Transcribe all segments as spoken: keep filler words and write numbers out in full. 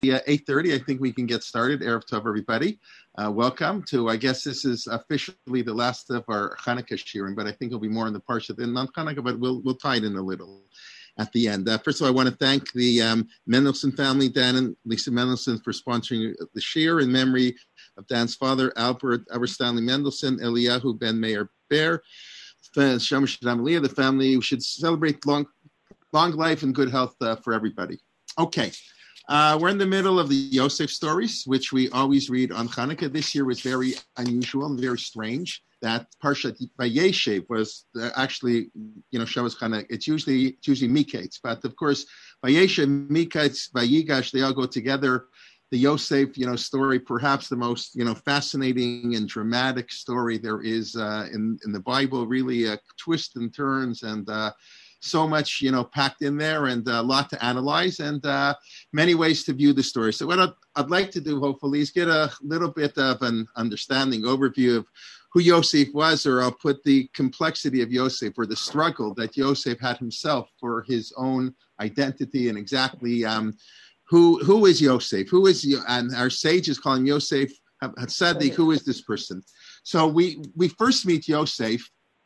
uh, eight thirty. I think we can get started. Erev Tov, everybody. Uh, welcome to, I guess this is officially the last of our Hanukkah shiurim, but I think it'll be more in the Parsha than non Hanukkah, but we'll we'll tie it in a little at the end. Uh, first of all, I want to thank the um, Mendelson family, Dan and Lisa Mendelson, for sponsoring the shiur in memory of Dan's father, Albert Albert Stanley Mendelson, Eliyahu Ben Meir Bear, Shem Shadam Aliyah, the family who should celebrate long, long life and good health uh, for everybody. Okay. Uh, we're in the middle of the Yosef stories, which we always read on Hanukkah. This year was very unusual and very strange. That Parshat Vayeshev was uh, actually, you know, Shabbos Hanukkah. It's usually it's usually Miketz, but of course, Vayeshev, Miketz, Vayigash, they all go together. The Yosef, you know, story, perhaps the most, you know, fascinating and dramatic story there is uh, in in the Bible. Really, uh, twists and turns and. Uh, So much, you know, packed in there and a lot to analyze and uh, many ways to view the story. So what I'd, I'd like to do, hopefully, is get a little bit of an understanding, overview of who Yosef was, or I'll put the complexity of Yosef or the struggle that Yosef had himself for his own identity and exactly um, who who is Yosef? Who is, and our sages call him Yosef Hatzadik. Who is this person? So we, we first meet Yosef.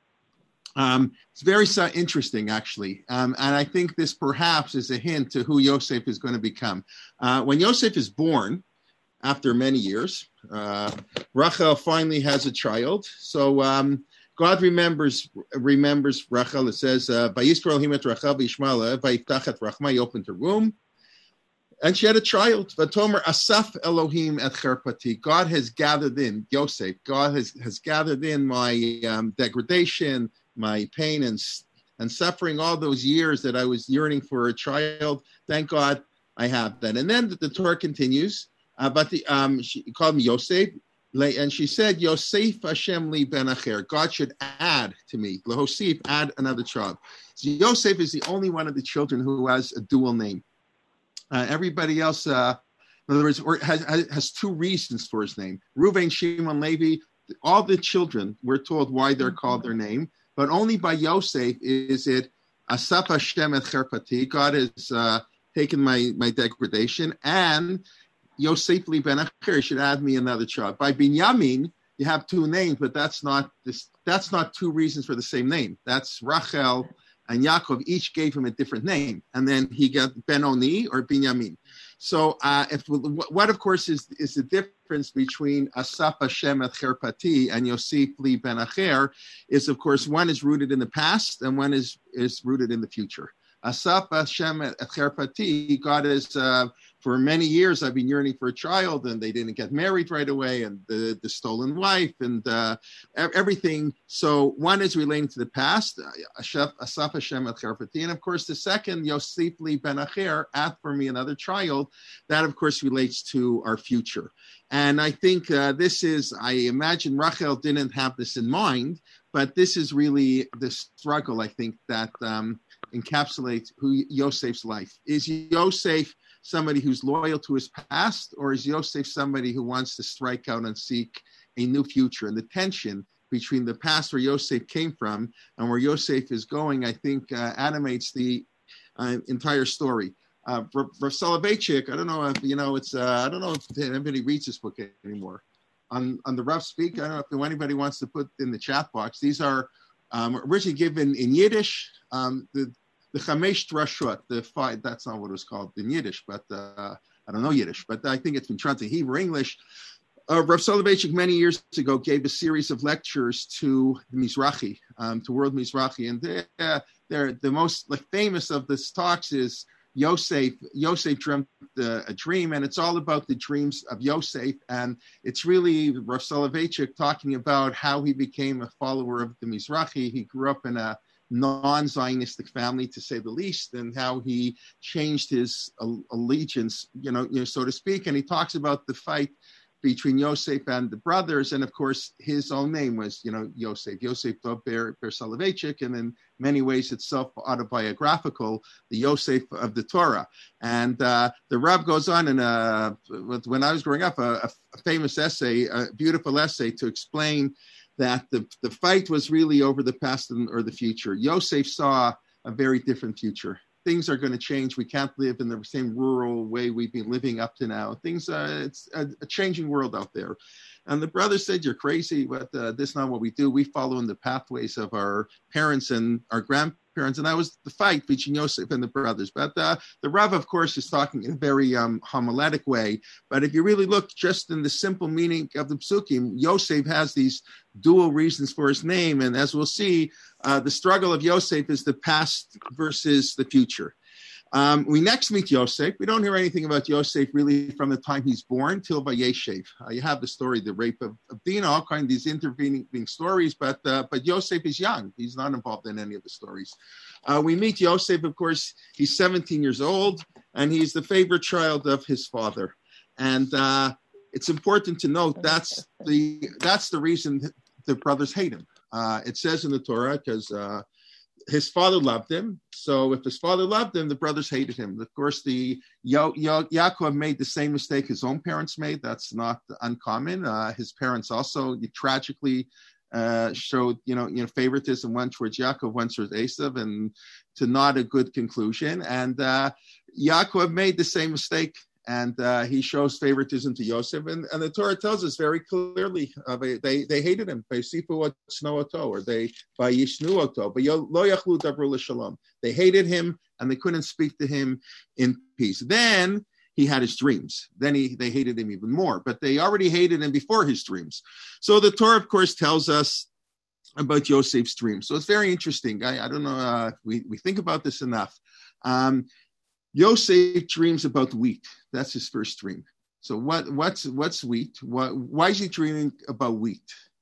Um, it's very uh, interesting, actually, um, and I think this perhaps is a hint to who Yosef is going to become. Uh, when Yosef is born, after many years, uh, Rachel finally has a child. So um, God remembers remembers Rachel. It says, "Vayisrael himet Rachel v'yishmala vayitachat Rachma." He opened her womb, and she had a child. Vatomer Asaf Elohim et cherpati. God has gathered in Yosef. God has has gathered in my um, degradation, my pain and and suffering, all those years that I was yearning for a child. Thank God I have that. And then the, the Torah continues, uh, but the, um, she called me Yosef, and she said, Yosef Hashem li ben acher. God should add to me, Lehosif, add another child. So Yosef is the only one of the children who has a dual name. Uh, everybody else, uh, in other words, or has, has two reasons for his name. Reuven, Shimon, Levi, all the children, we're told why they're called their name. But only by Yosef is it Asaf Hashem et cherpati. God has uh, taken my, my degradation, and Yosef li ben acher should add me another child. By Binyamin, you have two names, but that's not this. That's not two reasons for the same name. That's Rachel and Yaakov each gave him a different name, and then he got Ben-Oni or Binyamin. So, uh, if what of course is is the difference between Asaf Hashem et cherpati and Yosef li ben acher is, of course, one is rooted in the past and one is is rooted in the future. Asaf Hashem et cherpati, God is, uh, for many years I've been yearning for a child, and they didn't get married right away, and the, the stolen wife, and uh, everything. So one is relating to the past, Asaf Hashem et cherpati, and of course the second, Yosef li ben acher, ask for me another child, that of course relates to our future. And I think uh, this is, I imagine Rachel didn't have this in mind, but this is really the struggle, I think, that um, encapsulates who Yosef's life. Is Yosef somebody who's loyal to his past, or is Yosef somebody who wants to strike out and seek a new future? And the tension between the past where Yosef came from and where Yosef is going, I think, uh, animates the uh, entire story. Uh, Rav Soloveitchik, I don't know if, you know, it's, uh, I don't know if anybody reads this book anymore. On on the Rav Speak, I don't know if anybody wants to put in the chat box. These are um, originally given in Yiddish. Um, the the Chamesh Drashot, the five, that's not what it was called in Yiddish, but uh, I don't know Yiddish, but I think it's been translated to Hebrew, English. Uh, Rav Soloveitchik many years ago gave a series of lectures to the Mizrahi, um, to World Mizrahi, and they're, uh, they're the most like famous of this talks is Yosef. Yosef dreamt uh, a dream, and it's all about the dreams of Yosef, and it's really Rav Soloveitchik talking about how he became a follower of the Mizrahi. He grew up in a non-Zionistic family, to say the least, and how he changed his allegiance, you know, you know, so to speak. And he talks about the fight between Yosef and the brothers, and of course, his own name was, you know, Yosef, Yosef Ber Ber Soloveitchik, and in many ways, it's self-autobiographical, the Yosef of the Torah. And uh, the Rav goes on, and uh, when I was growing up, a, a famous essay, a beautiful essay to explain that the, the fight was really over the past and, or the future. Yosef saw a very different future. things are going to change. We can't live in the same rural way we've been living up to now. Things, uh, it's a, a changing world out there. And the brother said, you're crazy, but uh, this is not what we do. We follow in the pathways of our parents and our grandparents. And that was the fight between Yosef and the brothers. But uh, the Rav, of course, is talking in a very um, homiletic way. But if you really look just in the simple meaning of the psukim, Yosef has these dual reasons for his name. And as we'll see, uh, the struggle of Yosef is the past versus the future. Um, we next meet Yosef. We don't hear anything about Yosef really from the time he's born till Vayeshev. Uh, you have the story, the rape of, of Dinah, all kinds of these intervening stories, but uh, but Yosef is young. He's not involved in any of the stories. Uh, we meet Yosef, of course, he's seventeen years old, and he's the favorite child of his father. And uh, it's important to note that's the that's the reason the brothers hate him. Uh, it says in the Torah, because uh, his father loved him. So if his father loved him, the brothers hated him. Of course, the Yo- Yo- Yaakov made the same mistake his own parents made. That's not uncommon. Uh, his parents also tragically uh, showed, you know, you know, favoritism, one towards Yaakov, one towards Esav, and to not a good conclusion. And uh, Yaakov made the same mistake. And uh, he shows favoritism to Yosef. And, and the Torah tells us very clearly, uh, they, they they hated him. Or they They hated him, and they couldn't speak to him in peace. Then he had his dreams. Then he they hated him even more. But they already hated him before his dreams. So the Torah, of course, tells us about Yosef's dreams. So it's very interesting. I, I don't know, uh, we, we think about this enough. Um, Yosef dreams about wheat. That's his first dream. So what, what's what's wheat? What, why is he dreaming about wheat?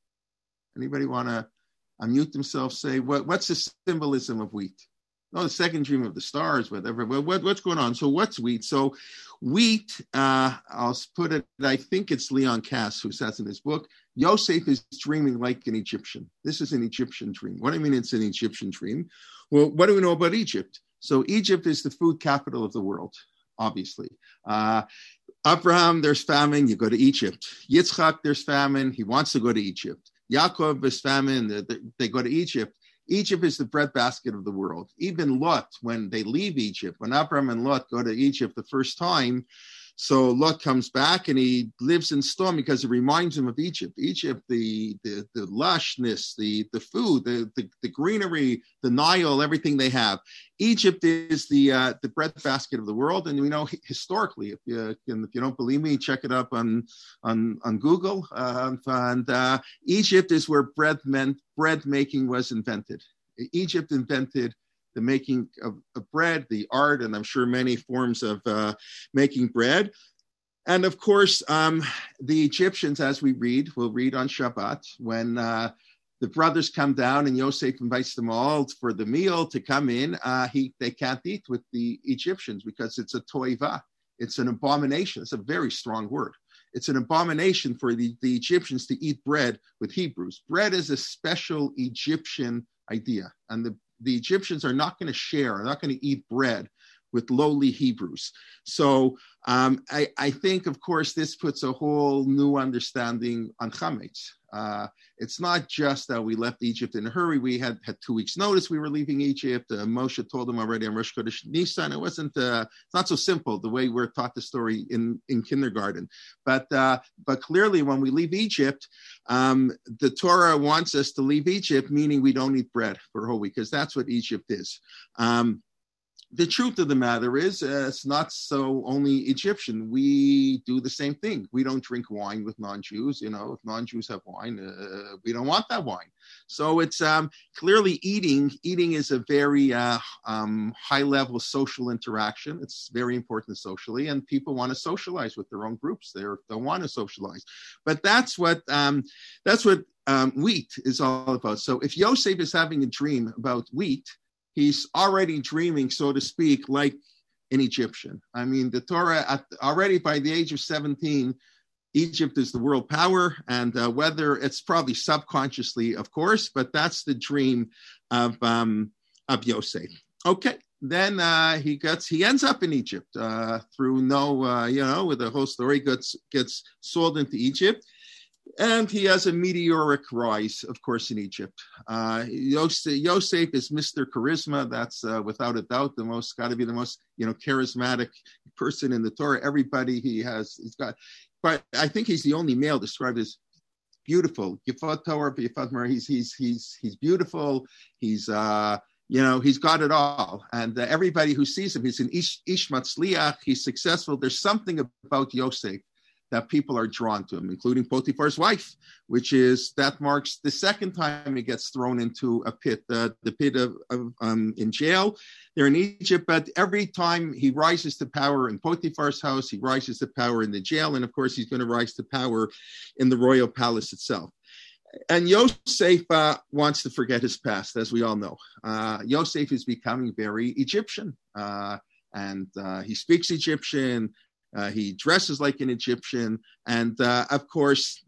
Anybody want to unmute themselves? Say, what, what's the symbolism of wheat? Oh, the second dream of the stars, whatever. What, what, what's going on? So what's wheat? So wheat, uh, I'll put it, I think it's Leon Kass who says in his book, Yosef is dreaming like an Egyptian. This is an Egyptian dream. What do I mean it's an Egyptian dream? Well, what do we know about Egypt? So Egypt is the food capital of the world, obviously. Uh, Abraham, there's famine, you go to Egypt. Yitzchak, there's famine, he wants to go to Egypt. Yaakov, there's famine, they, they go to Egypt. Egypt is the breadbasket of the world. Even Lot, when they leave Egypt, when Abraham and Lot go to Egypt the first time, so Lot comes back and he lives in Sodom because it reminds him of Egypt. Egypt, the the, the lushness, the, the food, the, the, the greenery, the Nile, everything they have. Egypt is the uh, the breadbasket of the world, and we know historically. If you if you don't believe me, check it up on on on Google. Uh, and uh, Egypt is where bread meant bread making was invented. Egypt invented the making of, of bread, the art, and I'm sure many forms of uh, making bread. And of course, um, the Egyptians, as we read, we'll read on Shabbat, when uh, the brothers come down and Yosef invites them all for the meal to come in, uh, he they can't eat with the Egyptians because it's a toiva. It's an abomination. It's a very strong word. It's an abomination for the, the Egyptians to eat bread with Hebrews. Bread is a special Egyptian idea, and the The Egyptians are not going to share, are not going to eat bread with lowly Hebrews. So um, I, I think, of course, this puts a whole new understanding on chametz. Uh, it's not just that we left Egypt in a hurry. We had, had two weeks' notice we were leaving Egypt. Uh, Moshe told them already on Rosh Chodesh Nisan. It wasn't, uh, it's not so simple the way we're taught the story in, in kindergarten. But uh, but clearly when we leave Egypt, um, the Torah wants us to leave Egypt, meaning we don't eat bread for a whole week, because that's what Egypt is. Um, The truth of the matter is, uh, it's not so only Egyptian. We do the same thing. We don't drink wine with non-Jews. You know, if non-Jews have wine, uh, we don't want that wine. So it's um, clearly eating. Eating is a very uh, um, high-level social interaction. It's very important socially, and people want to socialize with their own groups. They don't want to socialize, but that's what um, that's what um, wheat is all about. So if Yosef is having a dream about wheat, he's already dreaming, so to speak, like an Egyptian. I mean, the Torah, at, already by the age of seventeen, Egypt is the world power, and uh, whether it's probably subconsciously, of course, but that's the dream of um, of Yosef. Okay, then uh, he gets he ends up in Egypt uh, through no, uh, you know, with the whole story gets gets sold into Egypt. And he has a meteoric rise, of course, in Egypt. Uh, Yosef, Yosef is Mister Charisma. That's uh, without a doubt the most, got to be the most, you know, charismatic person in the Torah. Everybody he has, he's got, but I think he's the only male described as beautiful. Yifat Torah, Yifat Mar. He's he's he's he's beautiful. He's uh, you know, he's got it all. And uh, everybody who sees him, he's an ish, ish matzliach. He's successful. There's something about Yosef that people are drawn to him, including Potiphar's wife, which is, that marks the second time he gets thrown into a pit, uh, the pit of, of um, in jail. They're in Egypt, but every time he rises to power in Potiphar's house, he rises to power in the jail, and of course he's going to rise to power in the royal palace itself. And Yosef uh, wants to forget his past, as we all know. Uh, Yosef is becoming very Egyptian, uh, and uh, he speaks Egyptian. Uh, he dresses like an Egyptian. And uh, of course,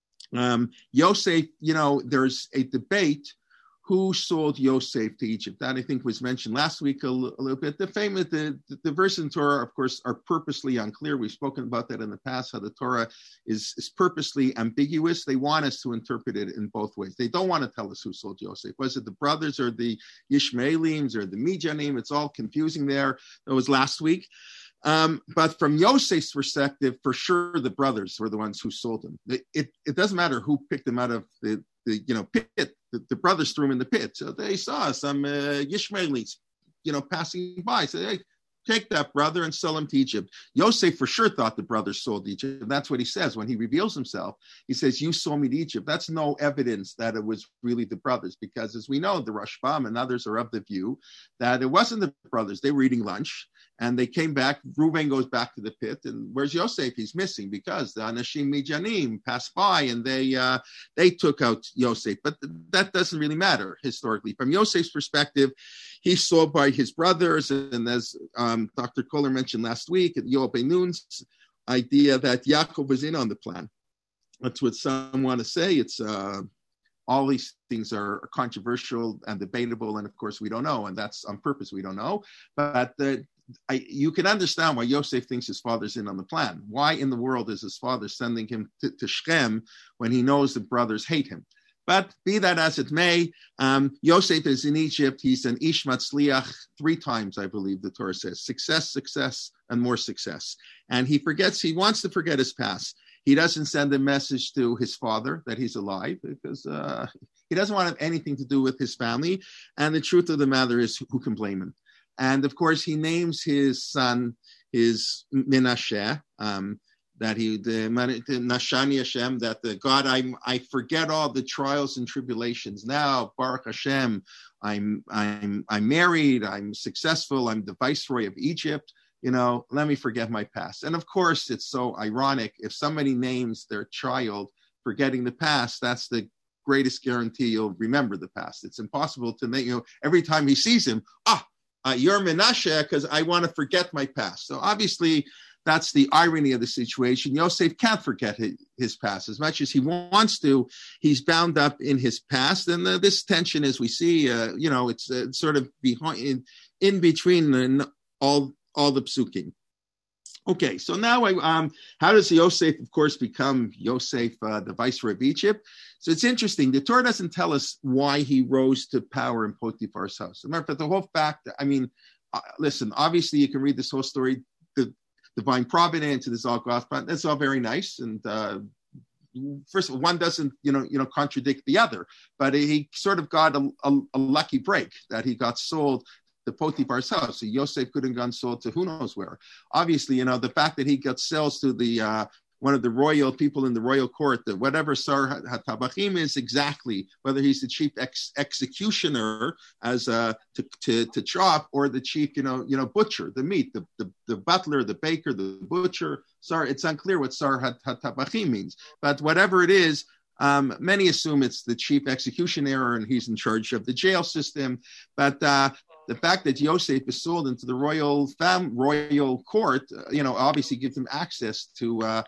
um, Yosef, you know, there's a debate who sold Yosef to Egypt. That I think was mentioned last week a, l- a little bit. The famous, the, the, the verses in Torah, of course, are purposely unclear. We've spoken about that in the past, how the Torah is, is purposely ambiguous. They want us to interpret it in both ways. They don't want to tell us who sold Yosef. Was it the brothers or the Ishmaelims or the Midianim? It's all confusing there. That was last week. Um, but from Yosef's perspective, for sure, the brothers were the ones who sold him. It, it, it doesn't matter who picked him out of the, the you know, pit. The, the brothers threw him in the pit. So they saw some uh, Ishmaelis, you know, passing by. So hey, take that brother and sell him to Egypt. Yosef for sure thought the brothers sold Egypt. And that's what he says when he reveals himself. He says, you sold me to Egypt. That's no evidence that it was really the brothers, because as we know, the Rashbam and others are of the view that it wasn't the brothers. They were eating lunch. And they came back. Reuben goes back to the pit, and where's Yosef? He's missing because the Anashim Midianim passed by, and they uh, they took out Yosef. But th- that doesn't really matter historically. From Yosef's perspective, he's sold by his brothers, and as um, Doctor Kohler mentioned last week, at Yoel Ben-Nun's idea that Yaakov was in on the plan. That's what some want to say. It's uh, all these things are controversial and debatable, and of course we don't know, and that's on purpose. We don't know, but the I, you can understand why Yosef thinks his father's in on the plan. Why in the world is his father sending him to, to Shechem when he knows the brothers hate him? But be that as it may, um, Yosef is in Egypt. He's an Ish Matzliach three times, I believe the Torah says. Success, success, and more success. And he forgets, he wants to forget his past. He doesn't send a message to his father that he's alive because uh, he doesn't want to have anything to do with his family. And the truth of the matter is, who can blame him? And of course, he names his son, his Menashe, um, that he, the, the Nashani Hashem, that the God, I I forget all the trials and tribulations. Now, Baruch Hashem, I'm I'm I'm married, I'm successful, I'm the viceroy of Egypt. You know, let me forget my past. And of course, it's so ironic if somebody names their child forgetting the past. That's the greatest guarantee you'll remember the past. It's impossible to make, you know, every time he sees him, ah. Uh, you're Menashe because I want to forget my past. So obviously, that's the irony of the situation. Yosef can't forget his, his past. As much as he wants to, he's bound up in his past. And uh, this tension, as we see, uh, you know, it's uh, sort of behind, in, in between uh, all, all the psukim. Okay, so now I, um, how does Yosef, of course, become Yosef, uh, the viceroy of Egypt? So it's interesting. The Torah doesn't tell us why he rose to power in Potiphar's house. Remember, the whole fact, I mean, uh, listen, obviously you can read this whole story, the divine providence, and this all gospel. That's all very nice. And uh, first of all, one doesn't, you know, you know, contradict the other. But he sort of got a, a, a lucky break that he got sold to Potiphar's house. So Yosef could have gone sold to who knows where. Obviously, you know, the fact that he got sales to the uh, one of the royal people in the royal court, that whatever Sar HaTabachim is exactly, whether he's the chief ex- executioner as uh, to, to to chop, or the chief, you know, you know, butcher, the meat, the, the, the butler, the baker, the butcher. Sar, it's unclear what Sar HaTabachim means, but whatever it is, um, many assume it's the chief executioner and he's in charge of the jail system. But uh, the fact that Yosef is sold into the royal fam, royal court, uh, you know, obviously gives him access to uh,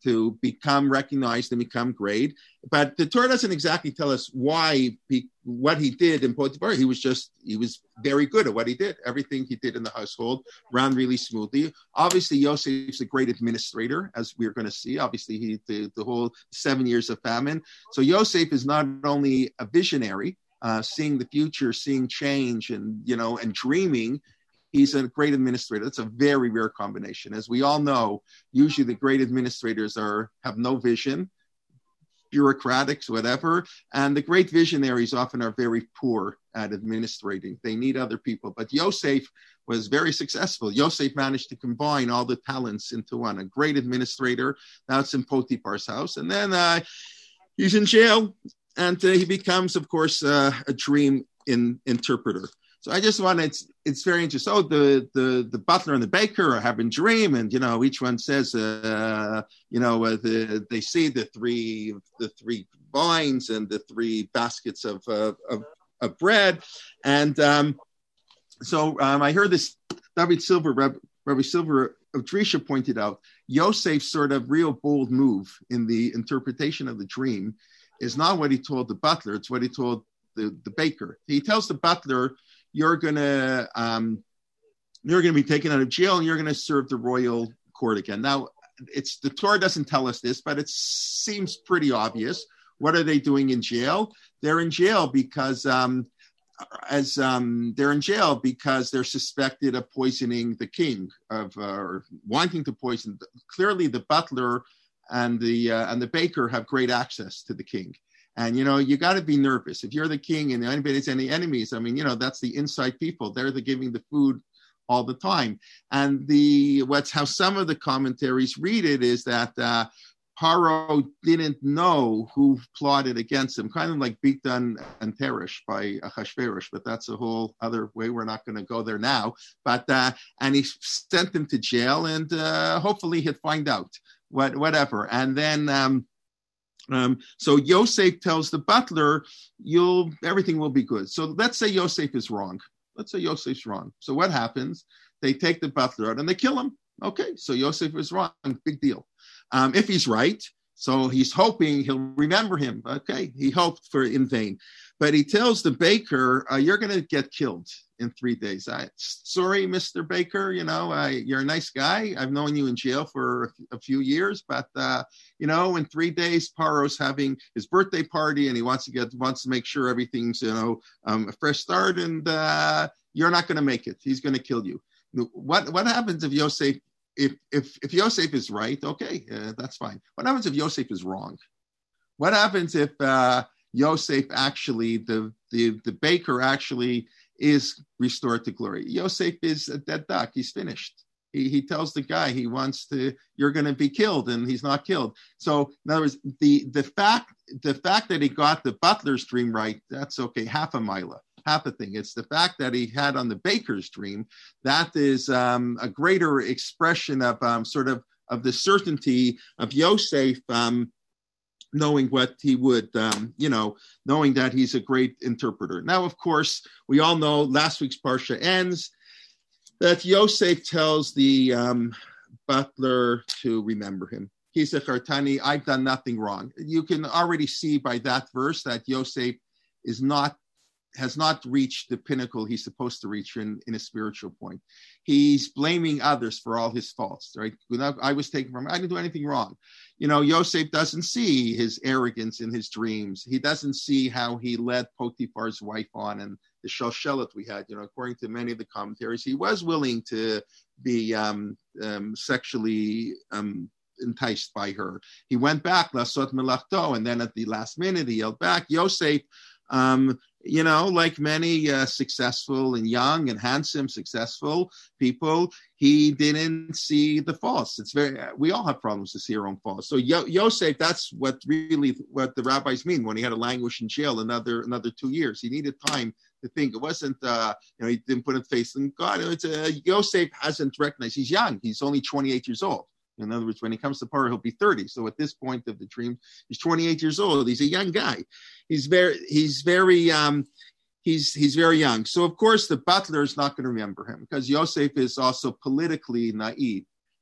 to become recognized and become great. But the Torah doesn't exactly tell us why, he, what he did in Potiphar. He was just, he was very good at what he did. Everything he did in the household ran really smoothly. Obviously, Yosef's a great administrator, as we're going to see. Obviously, he the, the whole seven years of famine. So Yosef is not only a visionary, uh, seeing the future, seeing change, and, you know, and dreaming. He's a great administrator. That's a very rare combination. As we all know, usually the great administrators are have no vision, bureaucratics, whatever. And the great visionaries often are very poor at administrating. They need other people. But Yosef was very successful. Yosef managed to combine all the talents into one. A great administrator. Now it's in Potiphar's house. And then uh, he's in jail. And uh, he becomes, of course, uh, a dream in, interpreter. So I just wanted, it's, it's very interesting. Oh, the, the, the butler and the baker are having a dream, and, you know, each one says, uh, you know, uh, the, they see the three, the three vines and the three baskets of, uh, of, of bread. And um, so um, I heard this, David Silver, Rabbi, Rabbi Silver of Drisha pointed out, Yosef's sort of real bold move in the interpretation of the dream is not what he told the butler, it's what he told the, the baker. He tells the butler, you're gonna um, you're gonna be taken out of jail and you're gonna serve the royal court again. Now, it's the Torah doesn't tell us this, but it seems pretty obvious. What are they doing in jail? They're in jail because um, as um, they're in jail because they're suspected of poisoning the king, of uh, or wanting to poison. Clearly, the butler and the uh, and the baker have great access to the king. And, you know, you got to be nervous. If you're the king and anybody's any enemies, I mean, you know, that's the inside people. They're the giving the food all the time. And the what's how some of the commentaries read it is that uh, Paro didn't know who plotted against him, kind of like Bigdan and Teresh by Achashverosh, but that's a whole other way. We're not going to go there now. But uh, and he sent him to jail, and uh, hopefully he'd find out what whatever. And then. Um, Um, so Yosef tells the butler, "You'll everything will be good." So let's say Yosef is wrong. Let's say Yosef's wrong. So what happens? They take the butler out and they kill him. Okay, so Yosef is wrong. Big deal. Um, if he's right, so he's hoping he'll remember him. Okay, he hoped for in vain. But he tells the baker, uh, "You're going to get killed in three days." I, sorry, Mister Baker. You know, I, you're a nice guy. I've known you in jail for a, a few years, but uh, you know, in three days, Paro's having his birthday party, and he wants to get wants to make sure everything's, you know, um, a fresh start. And uh, you're not going to make it. He's going to kill you. What what happens if Yosef? If if if Yosef is right, okay, uh, that's fine. What happens if Yosef is wrong? What happens if uh, Yosef actually, the, the, the baker actually is restored to glory? Yosef is a dead duck. He's finished. He, he tells the guy he wants to, you're going to be killed, and he's not killed. So in other words, the, the fact, the fact that he got the butler's dream right, that's okay. Half a mila, half a thing. It's the fact that he had on the baker's dream, that is um, a greater expression of um, sort of, of the certainty of Yosef, um, knowing what he would, um, you know, knowing that he's a great interpreter. Now, of course, we all know last week's Parsha ends that Yosef tells the um, butler to remember him. He's a Chartani, I've done nothing wrong. You can already see by that verse that Yosef is not has not reached the pinnacle he's supposed to reach in, in a spiritual point. He's blaming others for all his faults, right? I was taken from, I didn't do anything wrong. You know, Yosef doesn't see his arrogance in his dreams. He doesn't see how he led Potiphar's wife on and the shalshelet we had, you know, according to many of the commentaries, he was willing to be um, um, sexually um, enticed by her. He went back, lasot melachto, and then at the last minute, he yelled back. Yosef, um, you know, like many uh, successful and young and handsome, successful people, he didn't see the faults. It's very, we all have problems to see our own faults. So Yo- Yosef, that's what really, what the rabbis mean when he had to languish in jail another another two years. He needed time to think. It wasn't, uh, you know, he didn't put his face in God. It's uh, Yosef hasn't recognized, he's young. He's only twenty-eight years old. In other words, when he comes to Paro, he'll be thirty. So at this point of the dream, he's twenty-eight years old. He's a young guy. He's very, he's very, um, he's he's very young. So of course, the butler is not going to remember him because Yosef is also politically naive.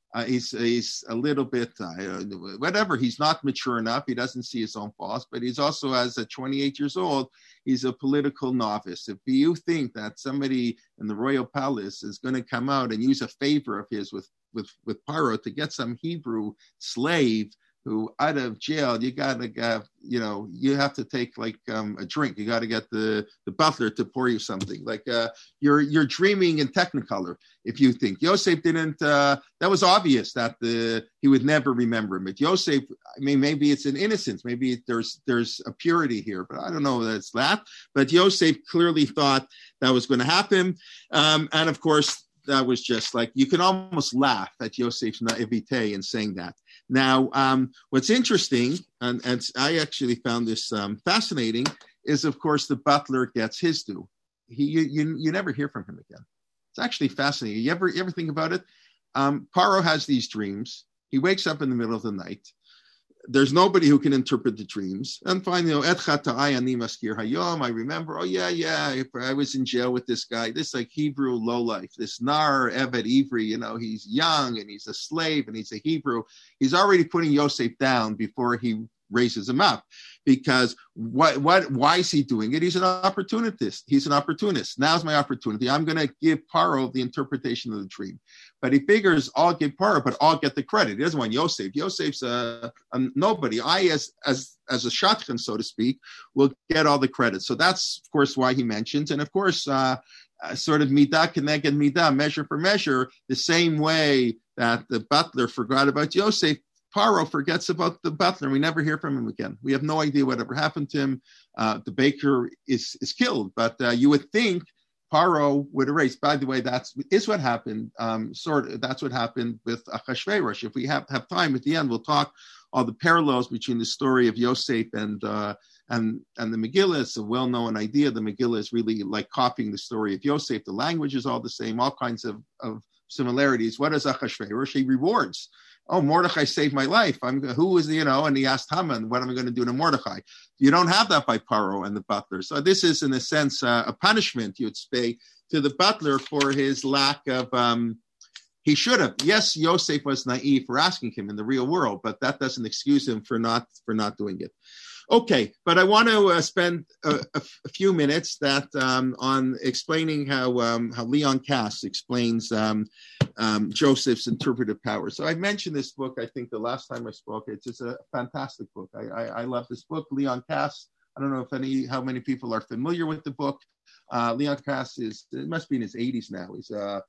Uh, he's he's a little bit uh, whatever. He's not mature enough. He doesn't see his own faults, but he's also, as at twenty-eight years old, he's a political novice. If you think that somebody in the royal palace is going to come out and use a favor of his with with with Paro to get some Hebrew slave who out of jail, you got to uh, you know, you have to take like um, a drink. You got to get the, the butler to pour you something. Like uh, you're you're dreaming in Technicolor if you think. Yosef didn't, uh, that was obvious that the, he would never remember him. But Yosef, I mean, maybe it's an innocence. Maybe there's there's a purity here, but I don't know that it's that. But Yosef clearly thought that was going to happen. Um, and of course, that was just like, you can almost laugh at Yosef's naivete in saying that. Now, um, what's interesting, and, and I actually found this um, fascinating, is of course the butler gets his due. He, you, you, you never hear from him again. It's actually fascinating. You ever, you ever think about it? Um, Paro has these dreams. He wakes up in the middle of the night. There's nobody who can interpret the dreams. And finally, you know, I remember, oh yeah, yeah, I was in jail with this guy, this like Hebrew lowlife, this Nar Eved Ivri, you know, he's young and he's a slave and he's a Hebrew. He's already putting Yosef down before he raises him up. Because what, what, why is he doing it? He's an opportunist. He's an opportunist. Now's my opportunity. I'm going to give Paro the interpretation of the dream. But he figures, I'll give Paro, but I'll get the credit. He doesn't want Yosef. Yosef's a, a nobody. I, as as as a shotgun, so to speak, will get all the credit. So that's, of course, why he mentions. And of course, uh, uh, sort of midah keneged midah, measure for measure, the same way that the butler forgot about Yosef, Paro forgets about the butler. We never hear from him again. We have no idea whatever happened to him. Uh, the baker is is killed, but uh, you would think Paro would erase. By the way, that's is what happened. Um, sort of, that's what happened with Achashverosh. If we have, have time at the end, we'll talk all the parallels between the story of Yosef and uh, and and the Megillah. It's a well-known idea. The Megillah is really like copying the story of Yosef. The language is all the same. All kinds of, of similarities. What does Achashverosh? He rewards. Oh, Mordechai saved my life. I'm who is, you know, and he asked Haman, what am I going to do to Mordechai? You don't have that by Paro and the butler. So this is, in a sense, uh, a punishment, you'd say, to the butler for his lack of, um, he should have. Yes, Yosef was naive for asking him in the real world, but that doesn't excuse him for not for not doing it. Okay, but I want to uh, spend a, a, a few minutes that um, on explaining how um, how Leon Kass explains um, um, Joseph's interpretive power. So I mentioned this book, I think the last time I spoke. It's just a fantastic book. I, I, I love this book, Leon Kass. I don't know if any how many people are familiar with the book. Uh, Leon Kass is, it must be in his eighties now. He's a,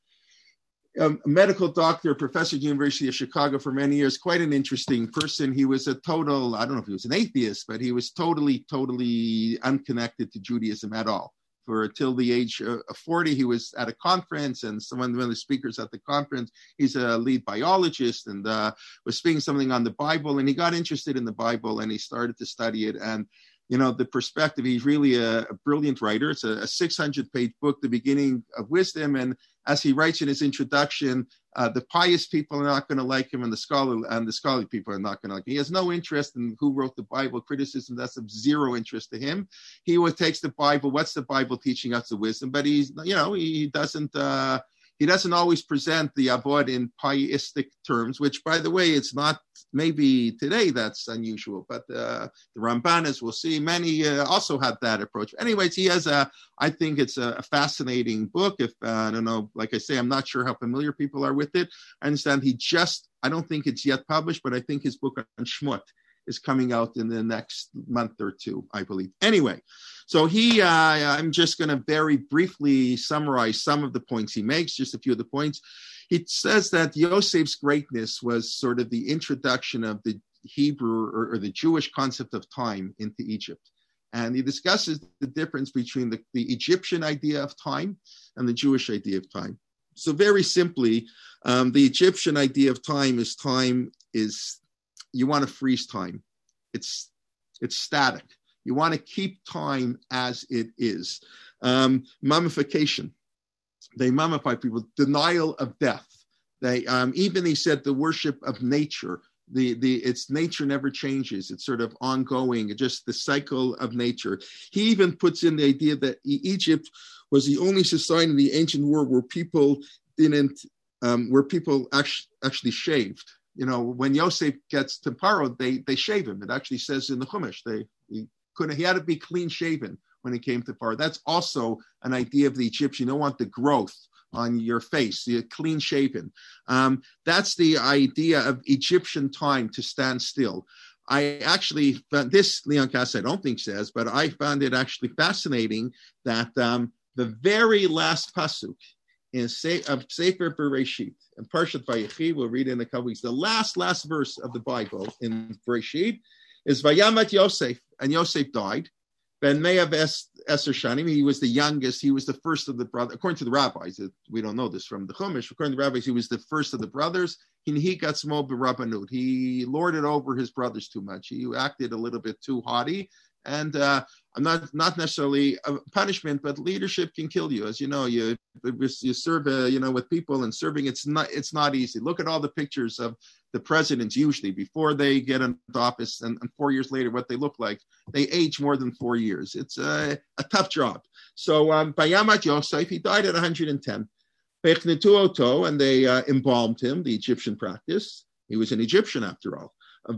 a medical doctor, professor at the University of Chicago for many years, quite an interesting person. He was a total, I don't know if he was an atheist, but he was totally, totally unconnected to Judaism at all. For till the age of forty, he was at a conference, and someone, one of the speakers at the conference, he's a lead biologist, and uh, was speaking something on the Bible, and he got interested in the Bible, and he started to study it. And you know, the perspective, he's really a, a brilliant writer. It's a, a six hundred page book, The Beginning of Wisdom. And as he writes in his introduction, uh, the pious people are not going to like him, and the scholar and the scholarly people are not going to like him. He has no interest in who wrote the Bible. Criticism, that's of zero interest to him. He would takes the Bible. What's the Bible teaching us? The wisdom, but he's, you know, he doesn't. Uh, He doesn't always present the Avod in pieistic terms, which, by the way, it's not, maybe today that's unusual, but uh, the Ramban, as we'll see, many uh, also had that approach. Anyways, he has a, I think it's a, a fascinating book. If, uh, I don't know, like I say, I'm not sure how familiar people are with it. I understand he just, I don't think it's yet published, but I think his book on Shmot is coming out in the next month or two, I believe. Anyway, so he, uh, I'm just going to very briefly summarize some of the points he makes, just a few of the points. He says that Yosef's greatness was sort of the introduction of the Hebrew or, or the Jewish concept of time into Egypt. And he discusses the difference between the, the Egyptian idea of time and the Jewish idea of time. So very simply, um, the Egyptian idea of time is time is, you want to freeze time. It's it's static. You want to keep time as it is. Um, mummification. They mummify people. Denial of death. They um, even he said the worship of nature. The the its nature never changes. It's sort of ongoing. Just the cycle of nature. He even puts in the idea that Egypt was the only society in the ancient world where people didn't um, where people actually, actually shaved. You know, when Yosef gets to Paro, they they shave him. It actually says in the Chumash, they he couldn't he had to be clean shaven when he came to Paro. That's also an idea of the Egyptian. You don't want the growth on your face, you're clean shaven. Um, that's the idea of Egyptian time to stand still. I actually found this, Leon Kass, I don't think says, but I found it actually fascinating that um, the very last pasuk in Se- of Sefer Bereshit, and Parshat Vayechi, we'll read in a couple weeks, the last, last verse of the Bible in Bereshit is Vayamat Yosef, and Yosef died. Ben Me'av Eser Shanim, he was the youngest, he was the first of the brothers, according to the rabbis, we don't know this from the Chumash, according to the rabbis, he was the first of the brothers. He got small b'rabbanut. He lorded over his brothers too much. He acted a little bit too haughty. And uh, not not necessarily a punishment, but leadership can kill you. As you know, you you serve uh, you know with people, and serving it's not it's not easy. Look at all the pictures of the presidents usually before they get into office, and, and four years later, what they look like. They age more than four years. It's a, a tough job. So um, Bayamat Yosef, he died at one hundred ten. And they uh, embalmed him, the Egyptian practice. He was an Egyptian after all. And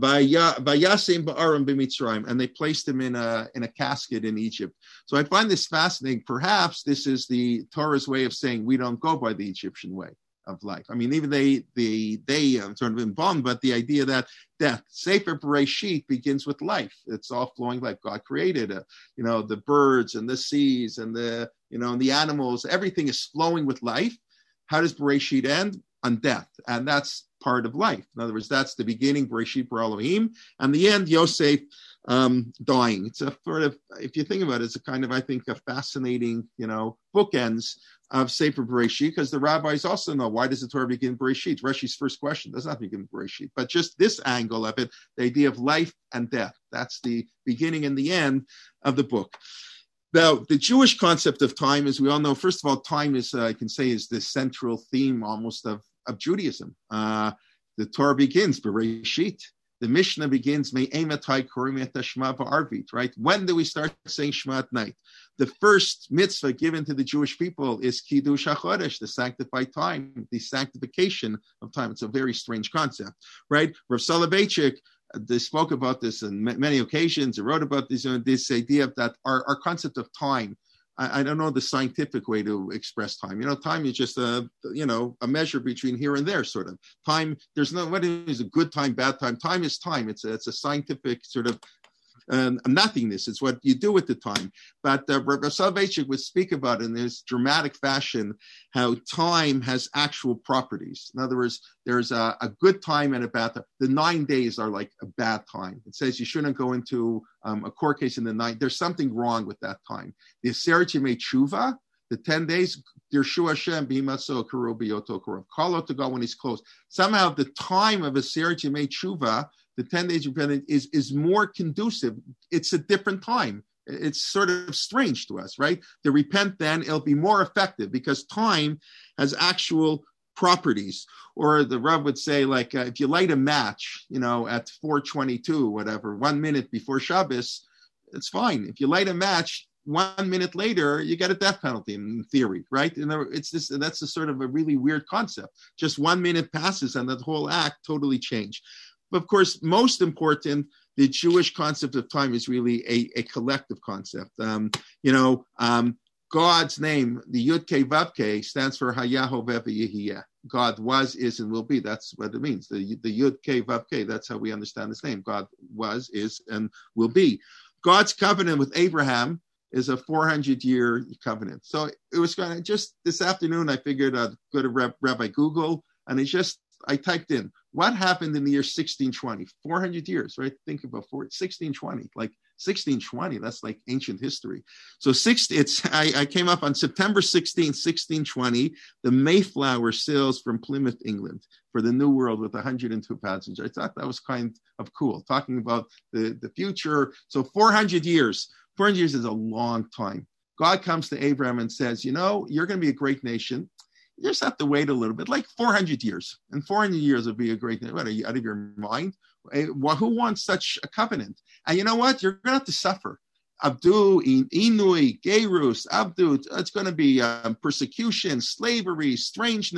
they placed him in a in a casket in Egypt. So I find this fascinating. Perhaps this is the Torah's way of saying we don't go by the Egyptian way of life. I mean, even they they they uh, sort of embalmed, but the idea that death, Sefer Bereshit, begins with life. It's all flowing life. God created, uh, you know, the birds and the seas and the you know and the animals. Everything is flowing with life. How does Bereshit end? On death, and that's part of life. In other words, that's the beginning, Bereshit Bara Elohim, and the end, Yosef um, dying. It's a sort of, if you think about it, it's a kind of, I think, a fascinating, you know, bookends of Sefer Bereshit, because the rabbis also know, why does the Torah begin Bereshit? Rashi's first question does not begin Bereshit, but just this angle of it, the idea of life and death. That's the beginning and the end of the book. Now, the Jewish concept of time, as we all know, first of all, time is, uh, I can say, is the central theme almost of, of Judaism. Uh, the Torah begins, Bereshit. The Mishnah begins, Me'ematai korim et Shema ba'arvit, right? When do we start saying Shema at night? The first mitzvah given to the Jewish people is Kiddush HaChodesh, the sanctified time, the sanctification of time. It's a very strange concept, right? Rav Soloveitchik, they spoke about this on many occasions. They wrote about this, you know, this idea of that our, our concept of time. I, I don't know the scientific way to express time. You know, time is just a, you know, a measure between here and there, sort of. Time, there's no, what is a good time, bad time? Time is time. It's a, it's a scientific sort of um, nothingness. It's what you do with the time. But uh, Rav Soloveitchik would speak about in this dramatic fashion how time has actual properties. In other words, there's a, a good time and a bad time. The nine days are like a bad time. It says you shouldn't go into um, a court case in the night. There's something wrong with that time. The Aseret Yemei Tshuva, the ten days, Dirshu Hashem, B'imaso Karu B'yoto Karu. Call out to God when he's close. Somehow the time of Aseret Yemei Tshuva, the ten days of repentance, is, is more conducive. It's a different time. It's sort of strange to us, right? To repent then, it'll be more effective because time has actual properties. Or the Rav would say, like, uh, if you light a match, you know, at four twenty-two, whatever, one minute before Shabbos, it's fine. If you light a match one minute later, you get a death penalty in theory, right? And it's this, that's a sort of a really weird concept. Just one minute passes and that whole act totally changed. But of course, most important, the Jewish concept of time is really a, a collective concept. Um, you know, um, God's name, the Yud Kei Vav Kei, stands for Hayah Hoveh V'Yehiyeh. God was, is, and will be. That's what it means. The, the Yud Kei Vav Kei, that's how we understand his name. God was, is, and will be. God's covenant with Abraham is a four hundred year covenant. So it was kind of just this afternoon, I figured I'd go to Rab, Rabbi Google, and it's just, I typed in, what happened in the year sixteen twenty? four hundred years, right? Think about four, sixteen twenty, like sixteen twenty, that's like ancient history. So six, it's I, I came up on September sixteenth, sixteen twenty, the Mayflower sails from Plymouth, England for the New World with one hundred two passengers. I thought that was kind of cool, talking about the, the future. So four hundred years, four hundred years is a long time. God comes to Abraham and says, you know, you're going to be a great nation. You just have to wait a little bit, like four hundred years. And four hundred years would be a great nation. What, are you out of your mind? Who wants such a covenant? And you know what? You're going to have to suffer. Abdu, Inui, Gerus, Abdu, it's going to be um, persecution, slavery, strangeness.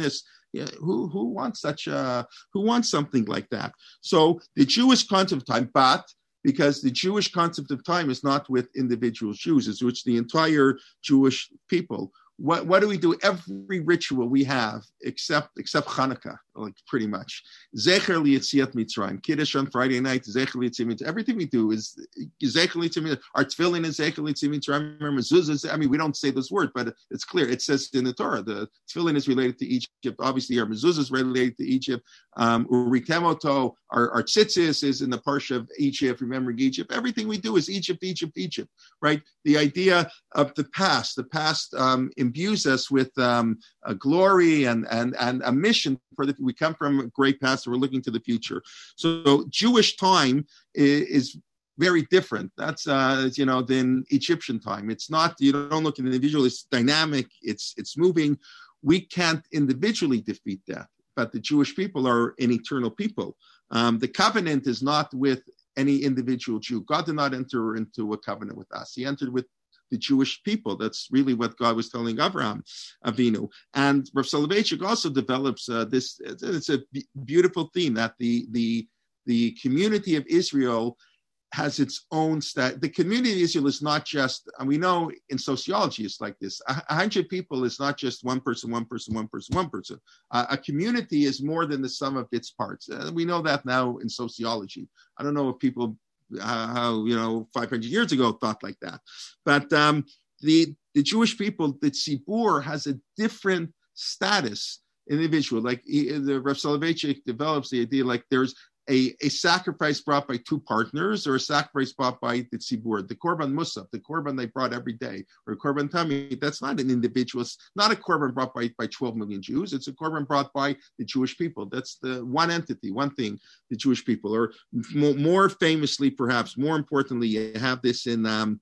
Yeah, who who wants such a who wants something like that? So the Jewish concept of time, but because the Jewish concept of time is not with individual Jews, it's with the entire Jewish people. What what do we do? Every ritual we have, except except Hanukkah, like pretty much. Zecher L'Yetziat Mitzrayim, Kiddush on Friday night, Zecher L'Yetziat Mitzrayim. Everything we do is Zecher L'Yetziat Mitzrayim. Our tefillin is Zecher L'Yetziat Mitzrayim. Mezuzah. I mean, we don't say those words, but it's clear. It says in the Torah, the tefillin is related to Egypt. Obviously, our mezuzah is related to Egypt. Um, Urikemoto, our, our tzitzis is in the parsha of Egypt, remembering Egypt. Everything we do is Egypt, Egypt, Egypt, right? The idea of the past, the past um, imbues us with um, a glory and, and, and a mission for that. We come from a great past and we're looking to the future. So Jewish time is, is very different. That's, uh, you know, than Egyptian time. It's not, you don't look at the individual, it's dynamic, it's, it's moving. We can't individually defeat that, but the Jewish people are an eternal people. Um, the covenant is not with any individual Jew. God did not enter into a covenant with us. He entered with the Jewish people. That's really what God was telling Avraham Avinu. And Rav Soloveitchik also develops uh, this, it's a b- beautiful theme that the, the, the community of Israel has its own stat. The community of Israel is not just, and we know in sociology it's like this, a, a hundred people is not just one person, one person, one person, one person. Uh, a community is more than the sum of its parts. Uh, we know that now in sociology. I don't know if people Uh, how, you know, five hundred years ago thought like that. But um, the the Jewish people, the tzibur has a different status individual. Like he, the Rav Soloveitchik develops the idea like there's a, a sacrifice brought by two partners or a sacrifice brought by the tzibur, the korban musaf, the korban they brought every day, or korban tamid. That's not an individual, it's not a korban brought by, by twelve million Jews. It's a korban brought by the Jewish people. That's the one entity, one thing, the Jewish people. Or more, more famously, perhaps more importantly, you have this in um,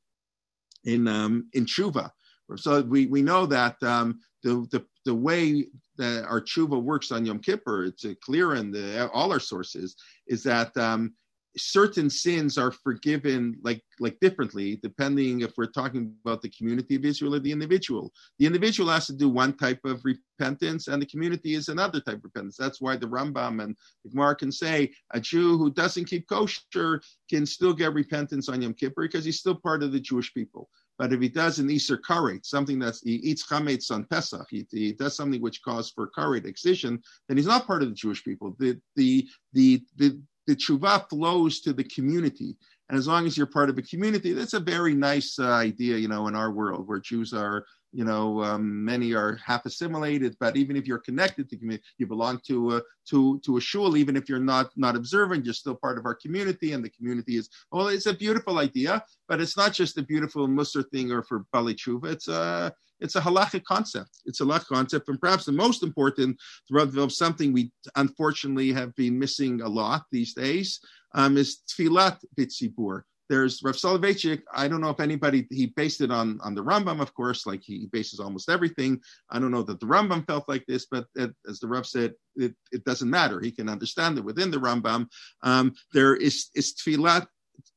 in um, in tshuva. So we, we know that um, the, the the way that our tshuva works on Yom Kippur, it's uh, clear in the, all our sources, is that um, certain sins are forgiven like like differently, depending if we're talking about the community of Israel or the individual. The individual has to do one type of repentance, and the community is another type of repentance. That's why the Rambam and the Gemara can say a Jew who doesn't keep kosher can still get repentance on Yom Kippur because he's still part of the Jewish people. But if he does an Easter karet, something that's, he eats chametz on Pesach, he, he does something which calls for karet, excision, then he's not part of the Jewish people. The the the the, the tshuva flows to the community. And as long as you're part of a community, that's a very nice uh, idea, you know, in our world where Jews are, you know, um, many are half assimilated, but even if you're connected to community, you belong to a, to, to a shul, even if you're not, not observant, you're still part of our community, and the community is, well, it's a beautiful idea, but it's not just a beautiful Musar thing or for Bali Tshuva, it's a, it's a halachic concept. It's a halachic concept, and perhaps the most important, something we unfortunately have been missing a lot these days, um, is tfilat b'tzibur. There's Rav Soloveitchik. I don't know if anybody, he based it on, on the Rambam, of course, like he bases almost everything. I don't know that the Rambam felt like this, but it, as the Rav said, it, it doesn't matter. He can understand it within the Rambam. Um, there is, is tfilat,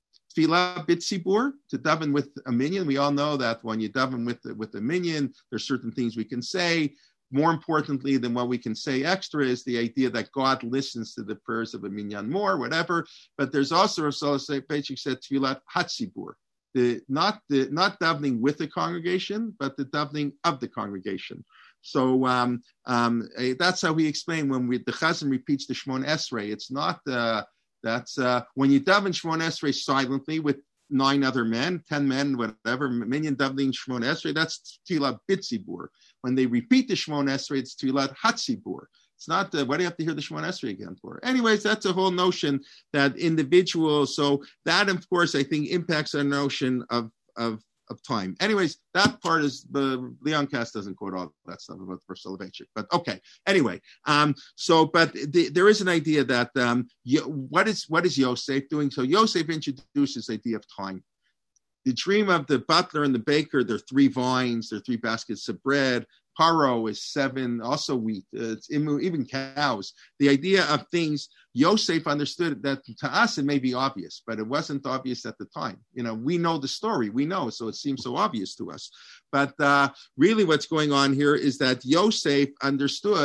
tfilah b'tzibur, to daven with a minyan. We all know that when you daven with, with a minyan, there's certain things we can say. More importantly than what we can say extra is the idea that God listens to the prayers of a minyan more, whatever. But there's also, Rav Soloveitchik said, tfilat hatzibur, the not the not davening with the congregation, but the davening of the congregation. So um, um, that's how we explain when we the Chazan repeats the Shmon Esrei. It's not uh, that's uh, when you daven Shmon Esrei silently with nine other men, ten men, whatever, minyan davening Shmon Esrei. That's tfilat b'tzibur. When they repeat the Shmon Esrei, it's tfilat hatzibur. It's not, uh, what do you have to hear the Shmon Esrei again for? Anyways, that's a whole notion that individuals, so that, of course, I think impacts our notion of, of, of time. Anyways, that part is, uh, Leon Kass doesn't quote all that stuff about Rav Soloveitchik, but okay. Anyway, um, so, but the, there is an idea that, um, what is what is Yosef doing? So Yosef introduces the idea of time. The dream of the butler and the baker, there are three vines, there are three baskets of bread. Paro is seven, also wheat, uh, it's even cows. The idea of things, Yosef understood that to us it may be obvious, but it wasn't obvious at the time. You know, we know the story, we know, so it seems so obvious to us. But uh, really what's going on here is that Yosef understood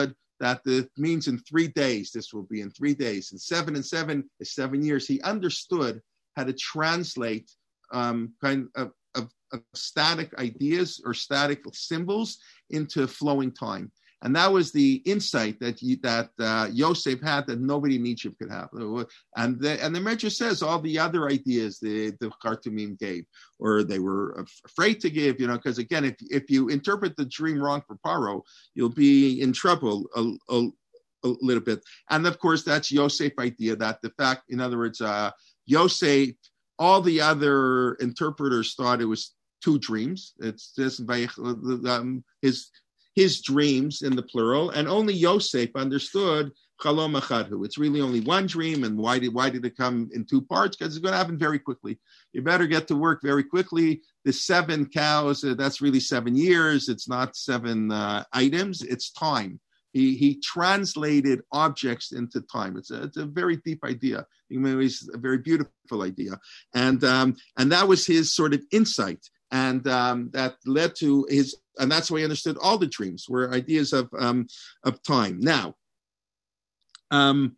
that it means in three days, this will be in three days. And seven and seven is seven years. He understood how to translate um, kind of, of, of static ideas or static symbols into flowing time. And that was the insight that you, that uh, Yosef had that nobody in Egypt could have. And the, and the Medrash says all the other ideas the, the Khartoumim gave, or they were afraid to give, you know, because again, if if you interpret the dream wrong for Paro, you'll be in trouble a, a, a little bit. And of course, that's Yosef's idea that the fact, in other words, uh, Yosef, all the other interpreters thought it was two dreams. It's just um, his his dreams in the plural, and only Yosef understood Chalom Achadhu. It's really only one dream, and why did why did it come in two parts? Because it's going to happen very quickly. You better get to work very quickly. The seven cows, uh, that's really seven years. It's not seven uh, items. It's time. He he translated objects into time. It's a, it's a very deep idea. It's a very beautiful idea, and um, and that was his sort of insight. And um, that led to his, and that's why he understood all the dreams were ideas of um, of time. Now, um,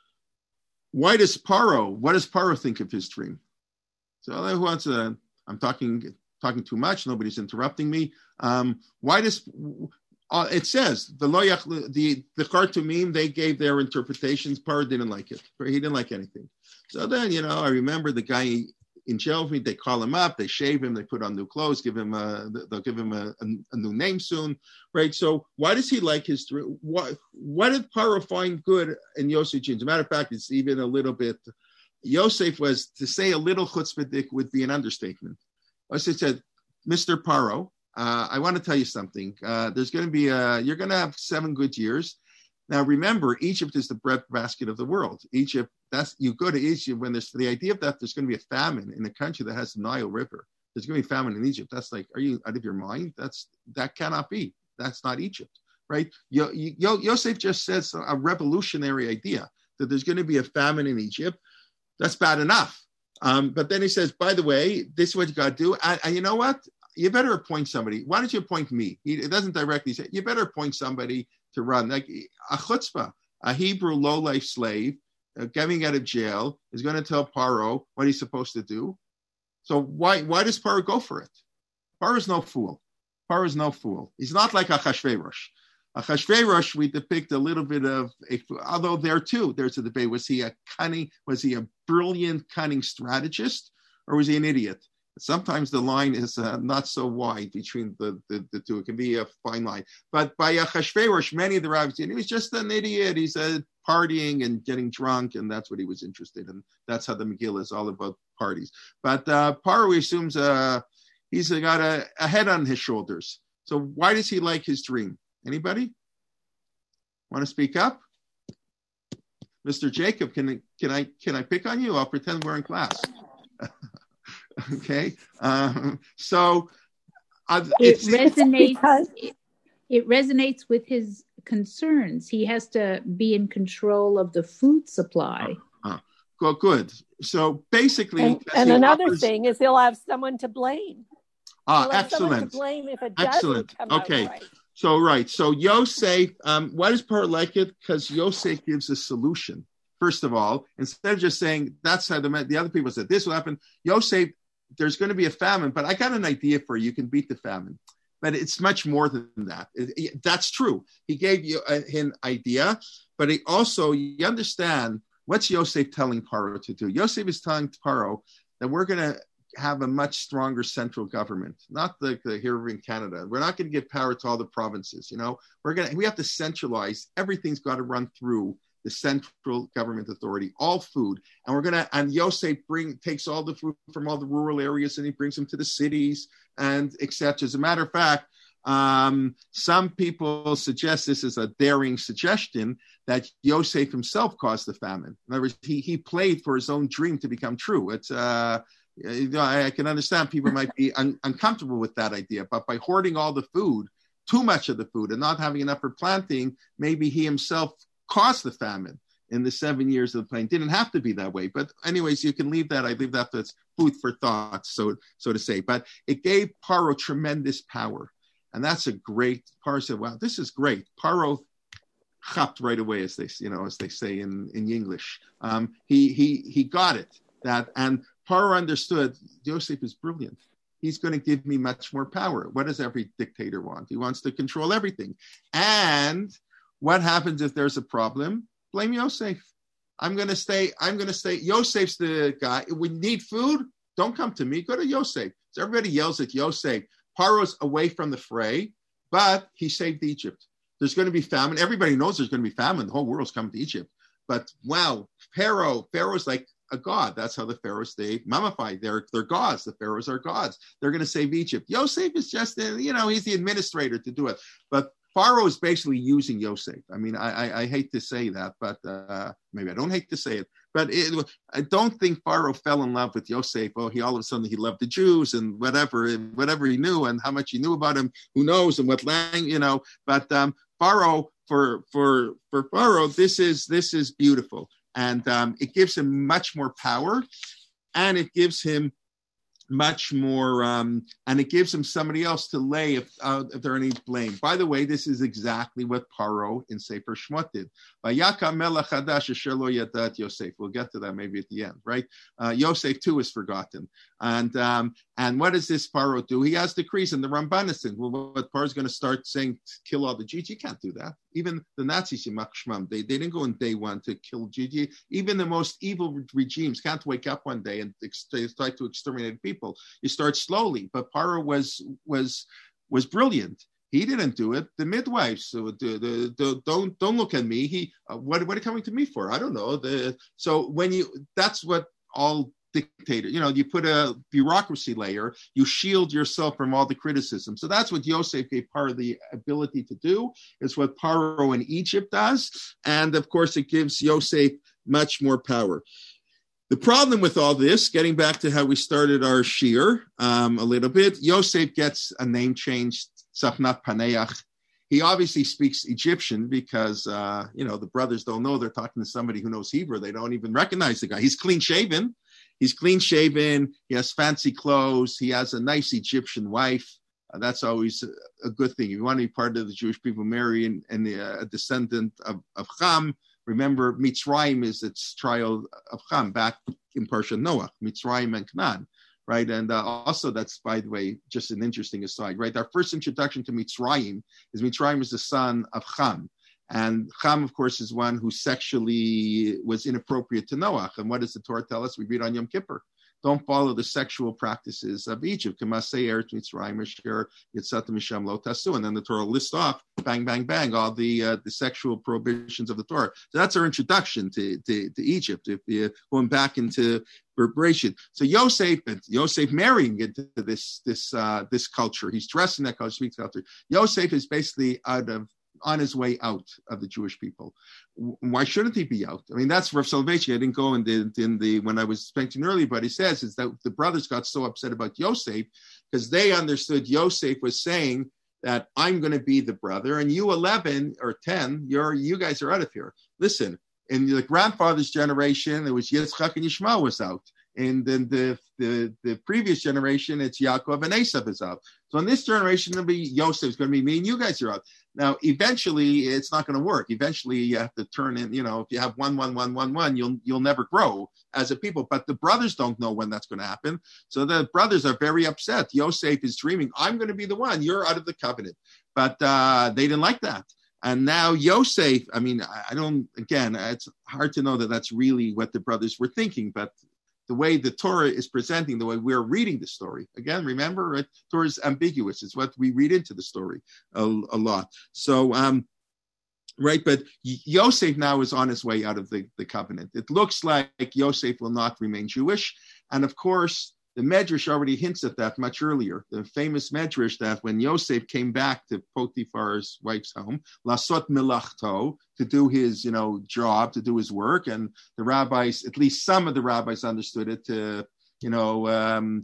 why does Paro? What does Paro think of his dream? So who wants to? I'm talking talking too much. Nobody's interrupting me. Um, why does? Uh, it says the loyach the the Khartoumim, they gave their interpretations. Paro didn't like it. He didn't like anything. So then, you know, I remember the guy in jail with me, they call him up, they shave him, they put on new clothes, give him a, they'll give him a, a, a new name soon, right? So why does he like his, what, what did Paro find good in Yosef's dreams? As a matter of fact, it's even a little bit, Yosef was, to say a little chutzpahdik would be an understatement. Yosef said, Mister Paro, uh, I want to tell you something. Uh, there's going to be, a, you're going to have seven good years. Now, remember, Egypt is the breadbasket of the world. Egypt, that's you go to Egypt when there's the idea of that there's going to be a famine in a country that has the Nile River. There's going to be famine in Egypt. That's like, are you out of your mind? That's that cannot be. That's not Egypt, right? Yo, Yo, Yosef just says a revolutionary idea that there's going to be a famine in Egypt. That's bad enough. Um, but then he says, by the way, this is what you got to do. And, and you know what? You better appoint somebody. Why don't you appoint me? He it doesn't directly say, you better appoint somebody to run. Like a chutzpah, a Hebrew low-life slave uh, getting out of jail is going to tell Paro what he's supposed to do. So why why does Paro go for it? Paro is no fool. Paro is no fool. He's not like Achashverosh. Achashverosh, we depict a little bit of, a, although there too, there's a debate. Was he a cunning, was he a brilliant, cunning strategist, or was he an idiot? Sometimes the line is uh, not so wide between the, the, the two. It can be a fine line. But by Achashverosh, many of the rabbis, he was just an idiot. He's uh, partying and getting drunk, and that's what he was interested in. That's how the Megillah is all about parties. But uh, Paro assumes uh, he's got a, a head on his shoulders. So why does he like his dream? Anybody want to speak up? Mister Jacob, can, can, I, can I pick on you? I'll pretend we're in class. Okay, um, so uh, it resonates. It, it resonates with his concerns. He has to be in control of the food supply. Uh, uh, well, good. So basically, and, and another offers, thing is he'll have someone to blame. Ah, he'll have excellent. To blame if it excellent. Doesn't come okay. Out right. So right. So Yosef, um, why does Paro like it? Because Yosef gives a solution. First of all, instead of just saying that's how the the other people said this will happen, Yosef. There's going to be a famine, but I got an idea for you. You can beat the famine. But it's much more than that. It, it, that's true. He gave you a, an idea, but he also, you understand, what's Yosef telling Paro to do? Yosef is telling Paro that we're going to have a much stronger central government, not the, the here in Canada. We're not going to give power to all the provinces. You know, we're going to, we have to centralize. Everything's got to run through the central government authority, all food. And we're going to, and Yosef bring, takes all the food from all the rural areas and he brings them to the cities and et cetera. As a matter of fact, um, some people suggest this is a daring suggestion that Yosef himself caused the famine. In other words, he, he played for his own dream to become true. It's, uh, you know, I, I can understand people might be un, uncomfortable with that idea, but by hoarding all the food, too much of the food and not having enough for planting, maybe he himself caused the famine in the seven years of the plague. Didn't have to be that way. But anyways, you can leave that. I leave that as food for thought, so, so to say. But it gave Paro tremendous power. And that's a great, Paro said, wow, this is great. Paro chapped right away, as they you know as they say in in English. Um, he he he got it that, and Paro understood Yosef is brilliant. He's going to give me much more power. What does every dictator want? He wants to control everything. And what happens if there's a problem? Blame Yosef. I'm going to stay. I'm going to stay. Yosef's the guy. We need food. Don't come to me. Go to Yosef. So everybody yells at Yosef. Paro's away from the fray, but he saved Egypt. There's going to be famine. Everybody knows there's going to be famine. The whole world's coming to Egypt. But wow, Pharaoh, Pharaoh's like a god. That's how the pharaohs stay mummified. They're they're gods. The pharaohs are gods. They're going to save Egypt. Yosef is just, you know, he's the administrator to do it. But Pharaoh is basically using Yosef. I mean, I, I, I hate to say that, but uh, maybe I don't hate to say it. But it, I don't think Pharaoh fell in love with Yosef. Oh, he all of a sudden he loved the Jews and whatever, whatever he knew and how much he knew about him. Who knows? And what language, you know. But um, Pharaoh, for for for Pharaoh, this is this is beautiful, and um, it gives him much more power, and it gives him much more, um, and it gives him somebody else to lay if, uh, if there are any blame. By the way, this is exactly what Paro in Sefer Shmot did. Vayaka melech hadash asher lo yadat Yosef. We'll get to that maybe at the end, right? Uh, Yosef too is forgotten. And um, and what does this Paro do? He has decrees, and the Ramban is saying, well, what Paro is going to start saying, kill all the Jews? You can't do that. Even the Nazis, they, they didn't go in day one to kill Jews. Even the most evil regimes can't wake up one day and ex- try to exterminate people. You start slowly. But Paro was was was brilliant. He didn't do it. The midwives, so the, the, the, don't don't look at me. He uh, what what are you coming to me for? I don't know. The so when you that's what all dictator, you know, you put a bureaucracy layer, you shield yourself from all the criticism. So that's what Yosef gave Paro the ability to do. It's what Paro in Egypt does. And of course, it gives Yosef much more power. The problem with all this, getting back to how we started our shir um, a little bit, Yosef gets a name change, Safnat Paneach. He obviously speaks Egyptian because, uh, you know, the brothers don't know they're talking to somebody who knows Hebrew. They don't even recognize the guy. He's clean shaven. He's clean shaven. He has fancy clothes. He has a nice Egyptian wife. Uh, that's always a, a good thing. If you want to be part of the Jewish people, marry and, and uh, a descendant of, of Ham. Remember, Mitzrayim is its trial of Ham back in Parshat Noach, Mitzrayim and Canaan, right? And uh, also that's, by the way, just an interesting aside, right? Our first introduction to Mitzrayim is Mitzrayim is the son of Ham. And Ham, of course, is one who sexually was inappropriate to Noach. And what does the Torah tell us? We read on Yom Kippur. Don't follow the sexual practices of Egypt. And then the Torah lists off, bang, bang, bang, all the uh, the sexual prohibitions of the Torah. So that's our introduction to, to, to Egypt, if you're going back into preparation. So Yosef, Yosef marrying into this this uh, this culture. He's dressed in that culture, speaks culture. Yosef is basically out of on his way out of the Jewish people. Why shouldn't he be out? I mean, that's Rav Soloveitchik. I didn't go in the, in the when I was mentioning earlier, but he says is that the brothers got so upset about Yosef because they understood Yosef was saying that I'm going to be the brother, and you eleven or ten, you're you guys are out of here. Listen, in the grandfather's generation, it was Yitzchak and Yishmael was out. And then the, the the previous generation, it's Yaakov and Esav is out. So in this generation, it'll be Yosef. It's going to be me and you guys are out. Now, eventually, it's not going to work. Eventually, you have to turn in, you know, if you have one, one, one, one, one, you'll you'll never grow as a people. But the brothers don't know when that's going to happen. So the brothers are very upset. Yosef is dreaming, I'm going to be the one. You're out of the covenant. But uh, they didn't like that. And now Yosef, I mean, I don't, again, it's hard to know that that's really what the brothers were thinking. But the way the Torah is presenting, the way we're reading the story. Again, remember, right? Torah is ambiguous. It's what we read into the story a, a lot. So, um, right, but Yosef now is on his way out of the, the covenant. It looks like Yosef will not remain Jewish. And of course, the Medrash already hints at that much earlier. The famous Medrash that when Yosef came back to Potiphar's wife's home, Lasot Milachto, to do his, you know, job, to do his work, and the rabbis, at least some of the rabbis understood it to, you know, um,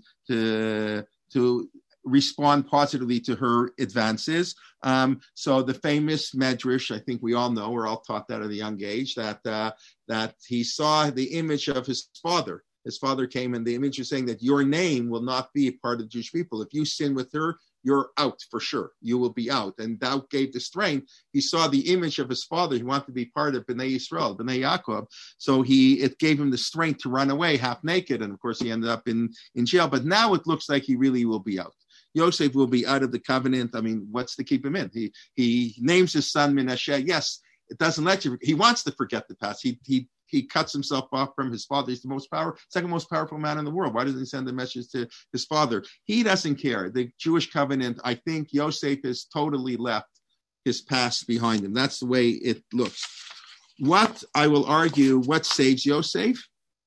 to to respond positively to her advances. Um, so the famous Medrash, I think we all know, we're all taught that at a young age, that uh, that he saw the image of his father. His father came, and the image is saying that your name will not be a part of the Jewish people. If you sin with her, you're out for sure. You will be out. And that gave the strength. He saw the image of his father. He wanted to be part of Bnei Yisrael, Bnei Yaakov. So he it gave him the strength to run away half naked. And of course, he ended up in, in jail. But now it looks like he really will be out. Yosef will be out of the covenant. I mean, what's to keep him in? He he names his son Menashe. Yes, it doesn't let you. He wants to forget the past. He he he cuts himself off from his father. He's the most powerful, second most powerful man in the world. Why doesn't he send a message to his father? He doesn't care. The Jewish covenant, I think Yosef has totally left his past behind him. That's the way it looks. What I will argue, what saves Yosef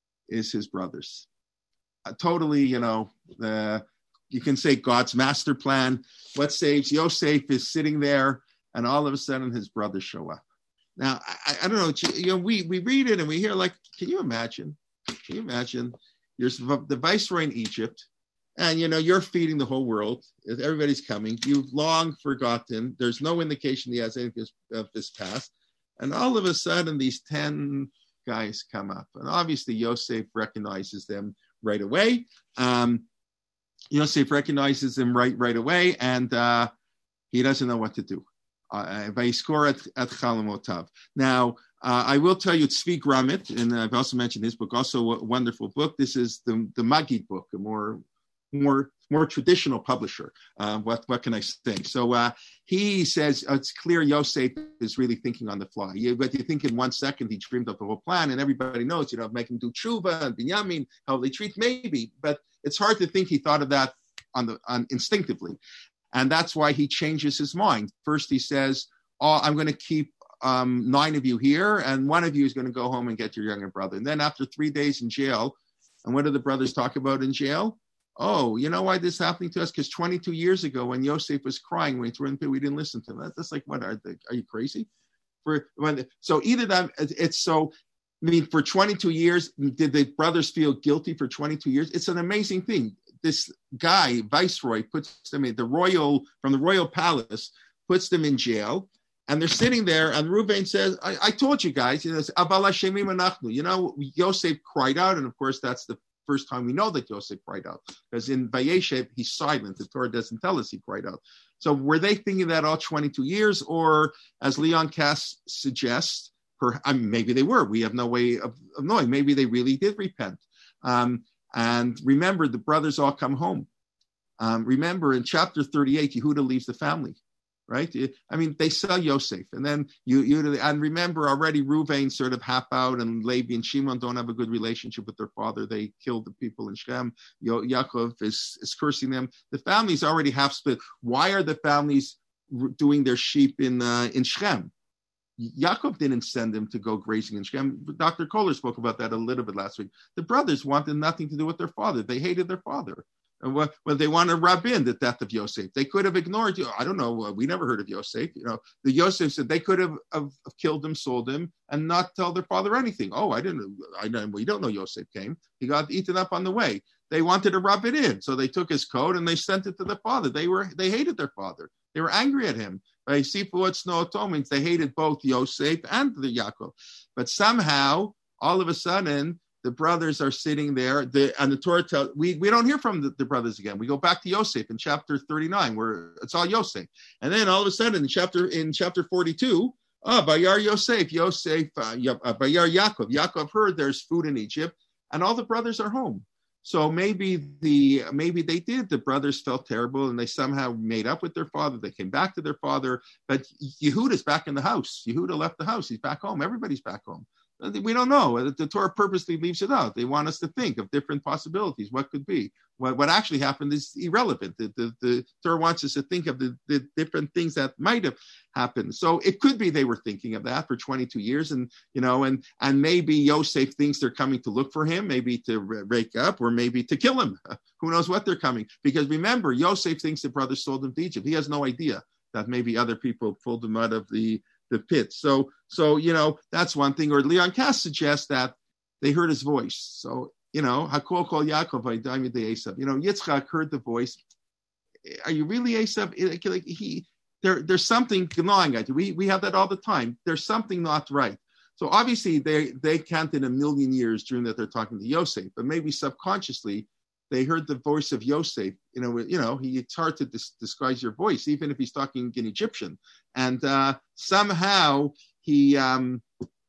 is his brothers. Uh, totally, you know, the, you can say God's master plan. What saves Yosef is sitting there, and all of a sudden his brothers show up. Now, I, I don't know, you know, we, we read it and we hear like, can you imagine? Can you imagine? You're the viceroy in Egypt, and, you know, you're feeding the whole world. Everybody's coming. You've long forgotten. There's no indication he has anything of this past. And all of a sudden, these ten guys come up. And obviously, Yosef recognizes them right away. Um, Yosef recognizes them right, right away, and uh, he doesn't know what to do. Uh, at Chalamotav. Now, uh, I will tell you, Tzvi Gramit, and I've also mentioned his book, also a wonderful book. This is the, the Magid book, a more, more, more traditional publisher. Uh, what, what can I say? So uh, he says uh, it's clear Yosef is really thinking on the fly. You, but you think in one second he dreamed up the whole plan, and everybody knows, you know, make him do tshuva and binyamin, how they treat, maybe, but it's hard to think he thought of that on the on instinctively. And that's why he changes his mind. First, he says, oh, I'm going to keep um, nine of you here, and one of you is going to go home and get your younger brother. And then after three days in jail, and what do the brothers talk about in jail? Oh, you know why this is happening to us? Because twenty-two years ago, when Yosef was crying, when he threw in the pit, we didn't listen to him. That's like, what, are, they, are you crazy? For when, So either that, it's so, I mean, for twenty-two years, did the brothers feel guilty for twenty-two years? It's an amazing thing. This guy, Viceroy, puts them in the royal, from the royal palace, puts them in jail, and they're sitting there, and Reuven says, I, I told you guys, you know, Abal Hashemim Anachnu. You know, Yosef cried out, and of course, that's the first time we know that Yosef cried out, because in Vayeshev, he's silent. The Torah doesn't tell us he cried out. So were they thinking that all twenty-two years, or as Leon Kass suggests, per, I mean, maybe they were. We have no way of, of knowing. Maybe they really did repent. Um, And remember, the brothers all come home. Um, remember, in chapter thirty-eight, Yehuda leaves the family, right? I mean, they sell Yosef. And then, you, you and remember already, Reuven sort of half out, and Levi and Shimon don't have a good relationship with their father. They killed the people in Shem. Yo- Yaakov is, is cursing them. The family's already half split. Why are the families doing their sheep in uh, in Shem? Yaakov didn't send them to go grazing in Shem. Doctor Kohler spoke about that a little bit last week. The brothers wanted nothing to do with their father. They hated their father. And when they want to rub in the death of Yosef, they could have ignored you. I don't know. We never heard of Yosef. You know, the Yosef said they could have, have, have killed him, sold him, and not tell their father anything. Oh, I didn't. I know. We don't know Yosef came. He got eaten up on the way. They wanted to rub it in, so they took his coat and they sent it to the father. They were they hated their father. They were angry at him. By Sifu Snow means they hated both Yosef and the Yaakov. But somehow, all of a sudden, the brothers are sitting there, the, and the Torah tells, we, we don't hear from the, the brothers again. We go back to Yosef in chapter thirty-nine, where it's all Yosef. And then all of a sudden, in chapter in chapter forty-two, oh, Bayar Yosef, Yosef, uh, Bayar Yaakov. Yaakov heard there's food in Egypt, and all the brothers are home. So maybe the maybe they did. The brothers felt terrible, and they somehow made up with their father. They came back to their father. But Yehuda's back in the house. Yehuda left the house. He's back home. Everybody's back home. We don't know. The Torah purposely leaves it out. They want us to think of different possibilities. What could be? What, what actually happened is irrelevant. The, the, the Torah wants us to think of the, the different things that might have happened. So it could be they were thinking of that for twenty-two years, and you know, and and maybe Yosef thinks they're coming to look for him, maybe to rake up, or maybe to kill him. Who knows what they're coming? Because remember, Yosef thinks the brothers sold him to Egypt. He has no idea that maybe other people pulled him out of the the pit. So, so you know, that's one thing. Or Leon Kass suggests that they heard his voice. So, you know, Hakol Kol Yaakov Vaydaimid de Esav. You know, Yitzchak heard the voice. Are you really Esav? Like he, there, there's something gnawing at you. We we have that all the time. There's something not right. So obviously they they can't in a million years dream that they're talking to Yosef, but maybe subconsciously they heard the voice of Yosef. You know, you know, he, it's hard to dis- disguise your voice, even if he's talking in Egyptian. And uh, somehow he, um,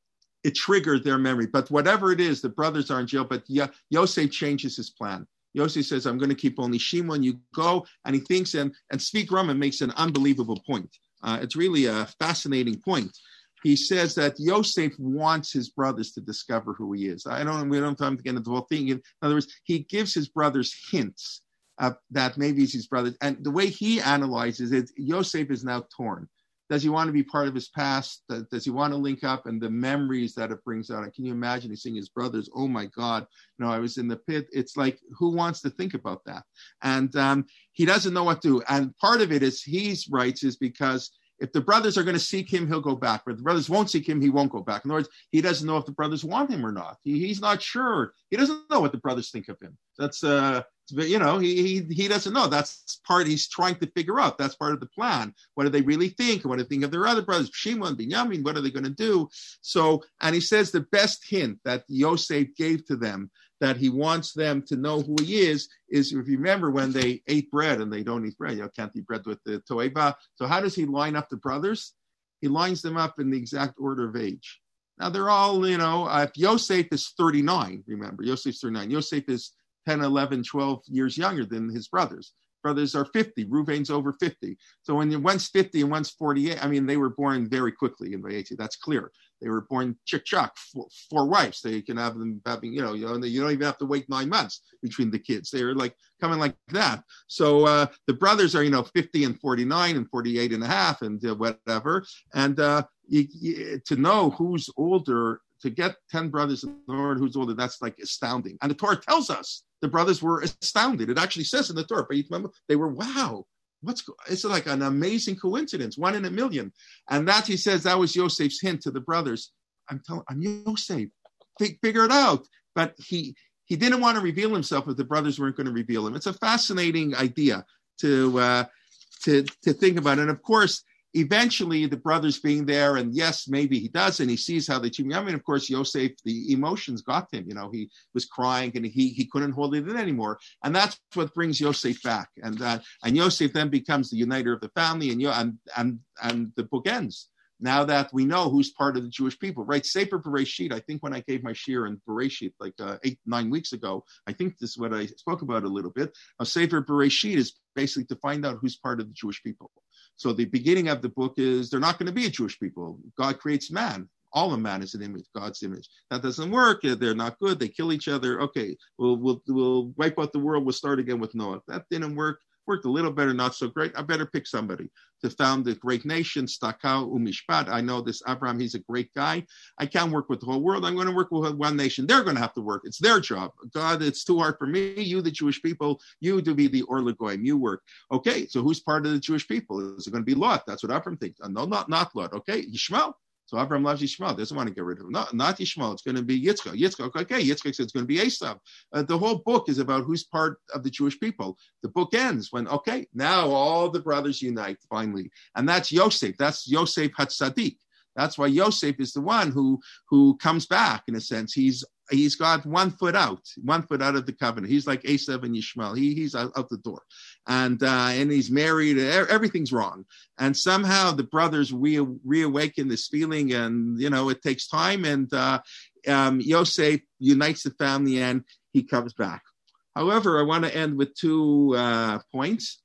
it triggered their memory. But whatever it is, the brothers are in jail, but Yo- Yosef changes his plan. Yosef says, I'm going to keep only Shimon, you go. And he thinks, and, and Tzvi Grumman makes an unbelievable point. Uh, it's really a fascinating point. He says that Yosef wants his brothers to discover who he is. I don't, we don't have time to get into the whole thing. In other words, he gives his brothers hints uh, that maybe it's his brothers. And the way he analyzes it, Yosef is now torn. Does he want to be part of his past? Does he want to link up? And the memories that it brings out. And can you imagine he's seeing his brothers? Oh my God, you know, I was in the pit. It's like, who wants to think about that? And um, he doesn't know what to do. And part of it is, he writes, is because if the brothers are going to seek him, he'll go back. But if the brothers won't seek him, he won't go back. In other words, he doesn't know if the brothers want him or not. He, he's not sure. He doesn't know what the brothers think of him. That's, uh, you know, he, he he doesn't know. That's part he's trying to figure out. That's part of the plan. What do they really think? What do they think of their other brothers? Shimon, Binyamin, what are they going to do? So, and he says the best hint that Yosef gave to them, that he wants them to know who he is, is if you remember when they ate bread and they don't eat bread, you know, can't eat bread with the toeva. So how does he line up the brothers? He lines them up in the exact order of age. Now they're all, you know, uh, if Yosef is thirty-nine, remember, Yosef's thirty-nine. Yosef is ten, eleven, twelve years younger than his brothers. Brothers are fifty. Reuven's over fifty. So when one's fifty and one's forty-eight, I mean, they were born very quickly in Vayetzi. That's clear. They were born chick-chock, four, four wives. They can have them having, you know, you know, you don't even have to wait nine months between the kids. They're like coming like that. So uh, the brothers are, you know, fifty and forty-nine and forty-eight and a half and uh, whatever. And uh, you, you, to know who's older, to get ten brothers in the Lord who's older, that's like astounding. And the Torah tells us the brothers were astounded. It actually says in the Torah, but you remember, they were, wow, what's, it's like an amazing coincidence, one in a million. And that, he says, that was Yosef's hint to the brothers. I'm telling, I'm Yosef, figure it out. But he he didn't want to reveal himself if the brothers weren't going to reveal him. It's a fascinating idea to uh, to to think about. And of course, eventually the brothers being there, and yes, maybe he does, and he sees how they treat me. I mean, of course, Yosef, the emotions got him. You know, he was crying and he he couldn't hold it in anymore. And that's what brings Yosef back. And uh, and Yosef then becomes the uniter of the family, and and and and the book ends. Now that we know who's part of the Jewish people, right? Sefer Bereshit, I think when I gave my shir in Bereshit like uh, eight, nine weeks ago, I think this is what I spoke about a little bit. A Sefer Bereshit is basically to find out who's part of the Jewish people. So the beginning of the book is they're not going to be a Jewish people. God creates man. All of man is an image, God's image. That doesn't work. They're not good. They kill each other. Okay, we'll we'll we'll wipe out the world. We'll start again with Noah. That didn't work. Worked a little better, not so great. I better pick somebody to found a great nation, Stakau Umishpat. I know this Abraham, he's a great guy. I can't work with the whole world. I'm going to work with one nation. They're going to have to work. It's their job. God, it's too hard for me. You, the Jewish people, you to be the Or L'Goyim. You work. Okay, so who's part of the Jewish people? Is it going to be Lot? That's what Abraham thinks. No, not, not Lot. Okay, Yishmael. So Abraham loves Yishmael, doesn't want to get rid of him. Not, not Yishmael, it's going to be Yitzchak. Yitzchak, okay, Yitzchak says it's going to be Esav. Uh, the whole book is about who's part of the Jewish people. The book ends when, okay, now all the brothers unite finally. And that's Yosef. That's Yosef Hatzadik. That's why Yosef is the one who, who comes back, in a sense. He's He's got one foot out, one foot out of the covenant. He's like Esav and Yishmael. He, he's out, out the door. And uh, and he's married. Everything's wrong. And somehow the brothers re- reawaken this feeling. And, you know, it takes time. And uh, um, Yosef unites the family and he comes back. However, I want to end with two uh, points.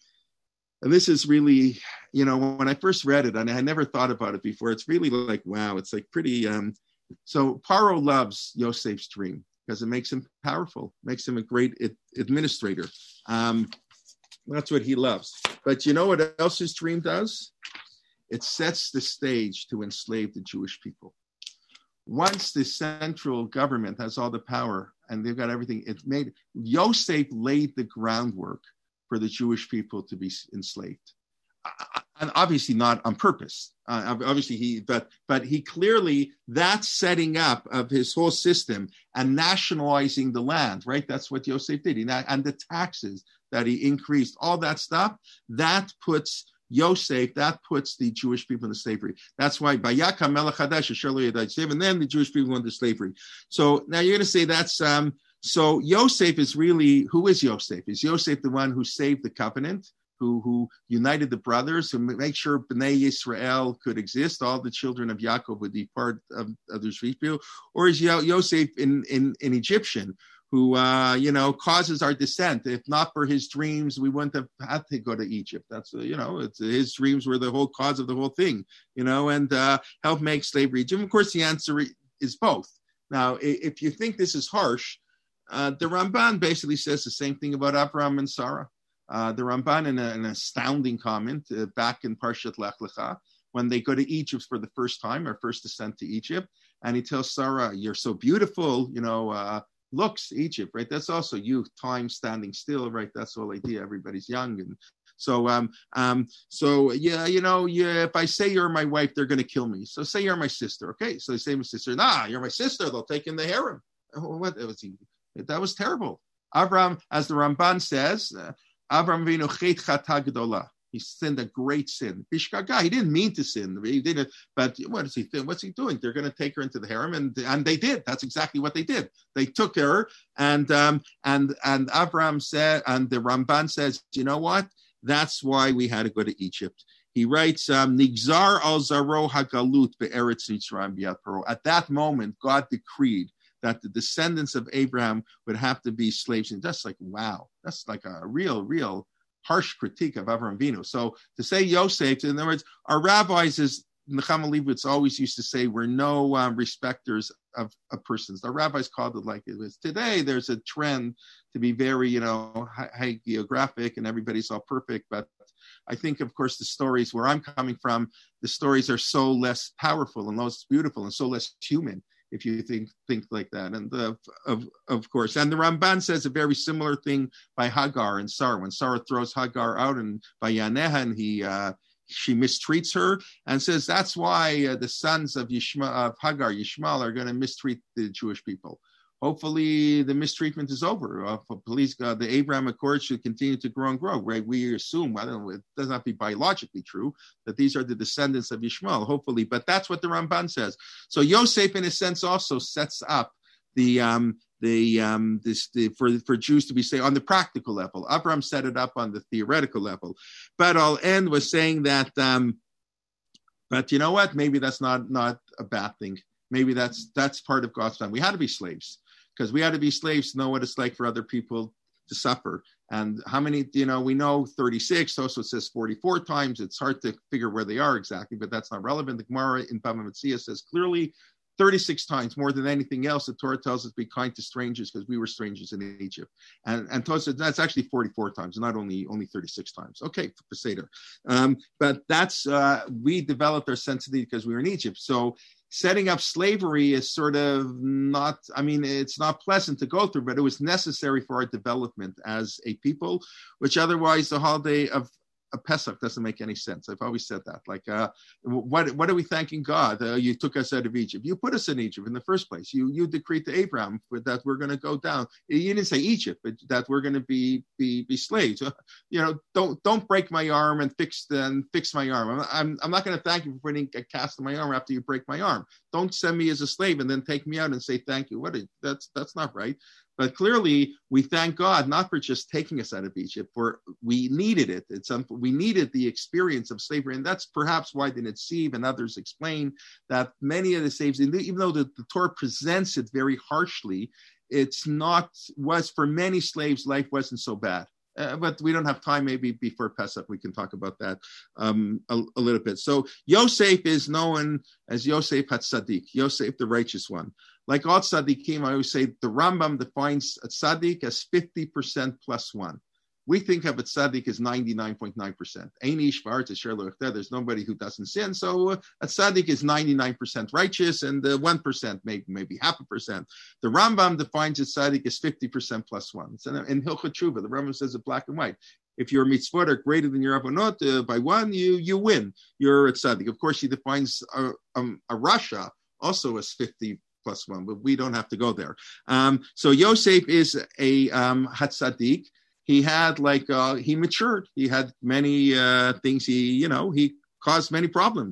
And this is really, you know, when I first read it, and I never thought about it before, it's really like, wow, it's like pretty... Um, So Paro loves Yosef's dream because it makes him powerful, makes him a great administrator. Um, that's what he loves. But you know what else his dream does? It sets the stage to enslave the Jewish people. Once the central government has all the power and they've got everything, it made Yosef laid the groundwork for the Jewish people to be enslaved. And obviously not on purpose. Uh, obviously he, but but he clearly, that setting up of his whole system and nationalizing the land, right? That's what Yosef did. He, and the taxes that he increased, all that stuff, that puts Yosef, that puts the Jewish people into slavery. That's why Bayaka Melech Hadash, and then the Jewish people went into slavery. So now you're going to say that's um, So Yosef is really, who is Yosef? Is Yosef the one who saved the covenant, who, who united the brothers, who made sure Bnei Yisrael could exist, all the children of Yaakov would be part of, of the Shvit? Or is Yosef in, in, in Egyptian, who, uh, you know, causes our descent? If not for his dreams, we wouldn't have had to go to Egypt. That's, uh, you know, it's, his dreams were the whole cause of the whole thing, you know, and uh, help make slavery Egypt. Of course, the answer is both. Now, if you think this is harsh, uh, the Ramban basically says the same thing about Abraham and Sarah. Uh, the Ramban, in a, an astounding comment uh, back in Parshat Lech Lecha, when they go to Egypt for the first time, or first descent to Egypt, and he tells Sarah, "You're so beautiful, you know, uh, looks, Egypt, right? That's also youth, time standing still, right? That's the whole idea. Everybody's young." And so, um, um, so yeah, you know, yeah, if I say you're my wife, they're going to kill me. So say you're my sister, okay? So they say my sister, nah, you're my sister. They'll take in the harem. Oh, what was he? That was terrible. Abraham, as the Ramban says, uh, Abraham Avinu chet chata gedola. He sinned a great sin. Bishkaga, he didn't mean to sin. He didn't. But what is he? What's he doing? They're going to take her into the harem, and and they did. That's exactly what they did. They took her, and um and and Abraham said, and the Ramban says, you know what? That's why we had to go to Egypt. He writes, Nigzar al zaro hagalut be'eretz Mitzrayim b'yad Paro. At that moment, God decreed that the descendants of Abraham would have to be slaves. And that's like, wow, that's like a real, real harsh critique of Avraham Avinu. So to say Yosef, in other words, our rabbis, as Nechama Leibowitz always used to say, we're no um, respecters of, of persons. The rabbis called it like it is. Today, there's a trend to be very, you know, hagiographic, and everybody's all perfect. But I think, of course, the stories where I'm coming from, the stories are so less powerful and less beautiful and so less human, if you think think like that. And uh, of of course, and the Ramban says a very similar thing by Hagar and Sarah. When Sarah throws Hagar out and by Yaneha, and he uh, she mistreats her, and says that's why uh, the sons of Yishma, of Hagar, Yishmael, are going to mistreat the Jewish people. Hopefully, the mistreatment is over. Uh, please, God, the Abraham Accord should continue to grow and grow. Right? We assume, I don't know, it does not be biologically true that these are the descendants of Yishmael. Hopefully, but that's what the Ramban says. So Yosef, in a sense, also sets up the um, the um, this the, for for Jews to be saved on the practical level. Abraham set it up on the theoretical level, but I'll end with saying that. Um, but you know what? Maybe that's not not a bad thing. Maybe that's that's part of God's plan. We had to be slaves, because we had to be slaves to know what it's like for other people to suffer. And how many, you know, we know thirty-six, also it says forty-four times. It's hard to figure where they are exactly, but that's not relevant. The Gemara in Bava Metzia says clearly thirty-six times, more than anything else, the Torah tells us be kind to strangers because we were strangers in Egypt. And and Torah says that's actually forty-four times, not only only thirty-six times. Okay, for Seder. Um, but that's, uh, we developed our sensitivity because we were in Egypt. So setting up slavery is sort of not, I mean, it's not pleasant to go through, but it was necessary for our development as a people, which otherwise the holiday of a Pesach doesn't make any sense. I've always said that. Like, uh, what what are we thanking God? Uh, you took us out of Egypt. You put us in Egypt in the first place. You you decreed to Abraham that we're going to go down. You didn't say Egypt, but that we're going to be be be slaves. You know, don't don't break my arm and fix and fix my arm. I'm I'm, I'm not going to thank you for putting a cast on my arm after you break my arm. Don't send me as a slave and then take me out and say thank you. What? Is, that's that's not right. But clearly, we thank God not for just taking us out of Egypt, for we needed it. It's um, we needed the experience of slavery, and that's perhaps why the Netziv and others explain that many of the slaves, even though the, the Torah presents it very harshly, it's not was for many slaves life wasn't so bad. Uh, but we don't have time. Maybe before Pesach we can talk about that um, a, a little bit. So Yosef is known as Yosef HaTzadik, Yosef the righteous one. Like all tzaddikim, I always say the Rambam defines a tzaddik as fifty percent plus one. We think of a tzaddik as ninety-nine point nine percent. There's nobody who doesn't sin. So uh, a tzaddik is ninety-nine percent righteous, and the one percent, maybe, maybe half a percent. The Rambam defines a tzaddik as fifty percent plus one. So in Hilchot Tshuva, the Rambam says it black and white. If your mitzvot are greater than your avonot uh, by one, you you win. You're a tzaddik. Of course, he defines a, um, a rasha also as fifty plus one, but we don't have to go there. Um, so Yosef is a um, hatzadik. He had like, uh, he matured. He had many uh, things. He, you know, he caused many problems.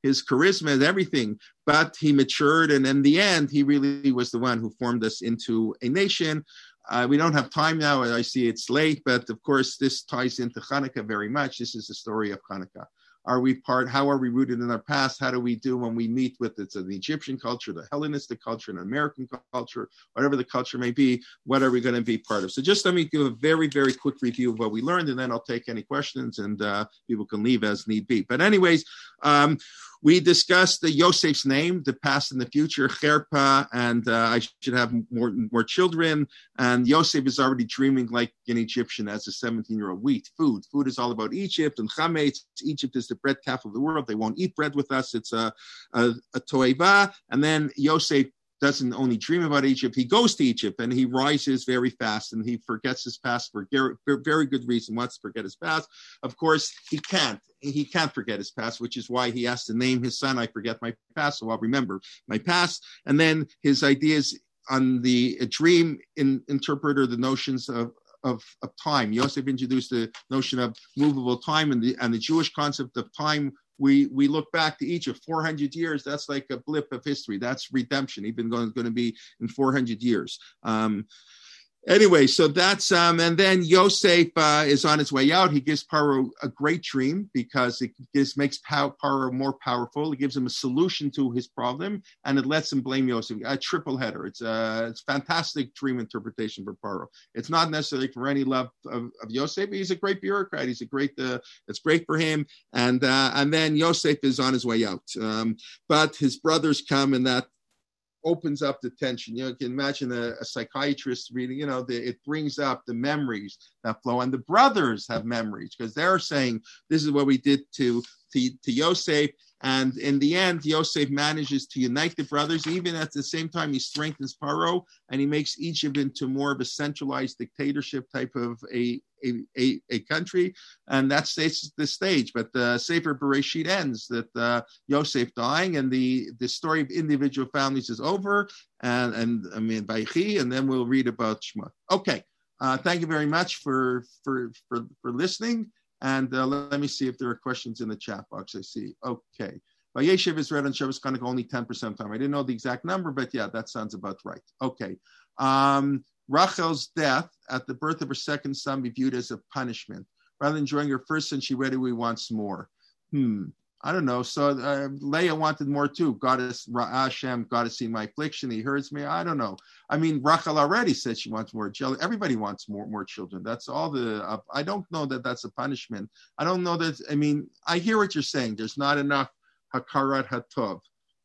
his charisma and everything, but he matured. And in the end, he really was the one who formed us into a nation. Uh, we don't have time now. I see it's late, but of course, this ties into Hanukkah very much. This is the story of Hanukkah. Are we part, how are we rooted in our past? How do we do when we meet with it's the Egyptian culture, the Hellenistic culture, an American culture, whatever the culture may be, what are we going to be part of? So just let me give a very, very quick review of what we learned, and then I'll take any questions, and uh, people can leave as need be. But anyways, um, we discussed the Yosef's name, the past and the future, Cherpa, and uh, I should have more, more children. And Yosef is already dreaming like an Egyptian as a seventeen-year-old. Wheat, food. Food is all about Egypt and chametz. Egypt is the bread capital of the world. They won't eat bread with us. It's a, a, a toeva. And then Yosef doesn't only dream about Egypt, he goes to Egypt and he rises very fast and he forgets his past for very good reason, wants to forget his past. Of course, he can't. He can't forget his past, which is why he has to name his son, I forget my past, so I'll remember my past. And then his ideas on the dream in, interpreter, the notions of Of, of time. Yosef introduced the notion of movable time and the and the Jewish concept of time. We we look back to Egypt, four hundred years. That's like a blip of history. That's redemption, even going, going to be in four hundred years. Um, Anyway, so that's, um, and then Yosef uh, is on his way out. He gives Paro a great dream because it gives, makes Paro more powerful. It gives him a solution to his problem, and it lets him blame Yosef. A triple header. It's a, it's fantastic dream interpretation for Paro. It's not necessarily for any love of, of Yosef. He's a great bureaucrat. He's a great, uh, it's great for him. And, uh, and then Yosef is on his way out. Um, but his brothers come, and that opens up the tension. You know, you can imagine a, a psychiatrist reading, you know, the, it brings up the memories that flow. And the brothers have memories because they're saying, this is what we did to, to, to Yosef. And in the end, Yosef manages to unite the brothers. Even at the same time, he strengthens Paro and he makes Egypt into more of a centralized dictatorship type of a, a, a, a country. And that sets the stage. But the Sefer Bereshit ends that uh, Yosef dying, and the, the story of individual families is over. And, and I mean, Vaychi, and then we'll read about Shema. Okay. Uh, thank you very much for, for, for, for listening. And uh, let me see if there are questions in the chat box. I see. Okay. Vayeshev is read on Shabbos Chanukah only ten percent of the time. I didn't know the exact number, but yeah, that sounds about right. Okay. Um, Rachel's death at the birth of her second son be viewed as a punishment. Rather than enjoying her first son, she read we wants more. Hmm. I don't know. So uh, Leah wanted more too. God has, Hashem, God has seen my affliction. He hears me. I don't know. I mean, Rachel already said she wants more children. Everybody wants more, more children. That's all the, uh, I don't know that that's a punishment. I don't know that, I mean, I hear what you're saying. There's not enough hakarat hatov.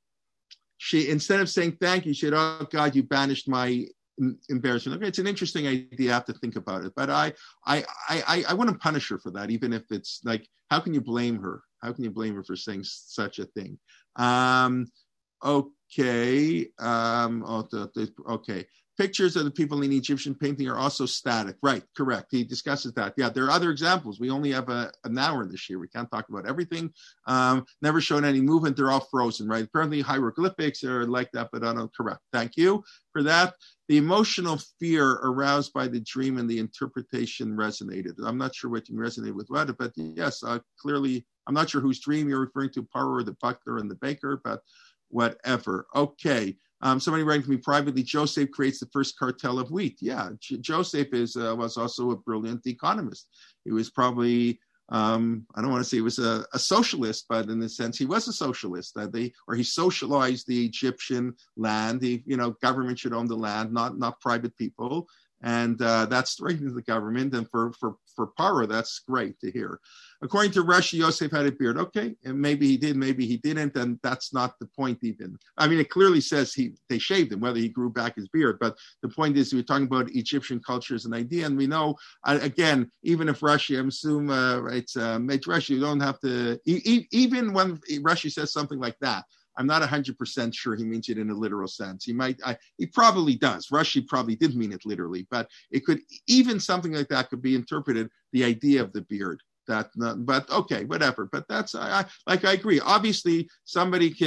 She, instead of saying thank you, she said, oh God, you banished my embarrassment. Okay, it's an interesting idea. I have to think about it. But I, I, I, I wouldn't punish her for that, even if it's like, how can you blame her? How can you blame her for saying such a thing? Um, okay. Um, oh, the, the, okay. Pictures of the people in Egyptian painting are also static. Right, correct. He discusses that. Yeah, there are other examples. We only have a, an hour this year. We can't talk about everything. Um, never shown any movement. They're all frozen, right? Apparently hieroglyphics are like that, but I don't, correct. Thank you for that. The emotional fear aroused by the dream and the interpretation resonated. I'm not sure what you resonated with what, but yes, uh, clearly, I'm not sure whose dream you're referring to, Paro, the butler and the baker, but whatever. Okay. Um, somebody writing to me privately, Joseph creates the first cartel of wheat. Yeah, J- Joseph is uh, was also a brilliant economist. He was probably, um, I don't want to say he was a, a socialist, but in the sense he was a socialist. Uh, they, or he socialized the Egyptian land. The you know government should own the land, not not private people. And uh, that strengthens the government. And for, for, for Paro, that's great to hear. According to Rashi, Yosef had a beard. Okay, and maybe he did, maybe he didn't, and that's not the point even. I mean, it clearly says he they shaved him, whether he grew back his beard. But the point is, we're talking about Egyptian culture as an idea, and we know, uh, again, even if Rashi, I'm assuming uh, it's uh, Rashi, you don't have to, e- even when Rashi says something like that, I'm not one hundred percent sure he means it in a literal sense. He might, I, he probably does. Rashi probably did mean it literally, but it could, even something like that could be interpreted, the idea of the beard. That, but okay, whatever. But that's, I, I, like I agree. Obviously, somebody can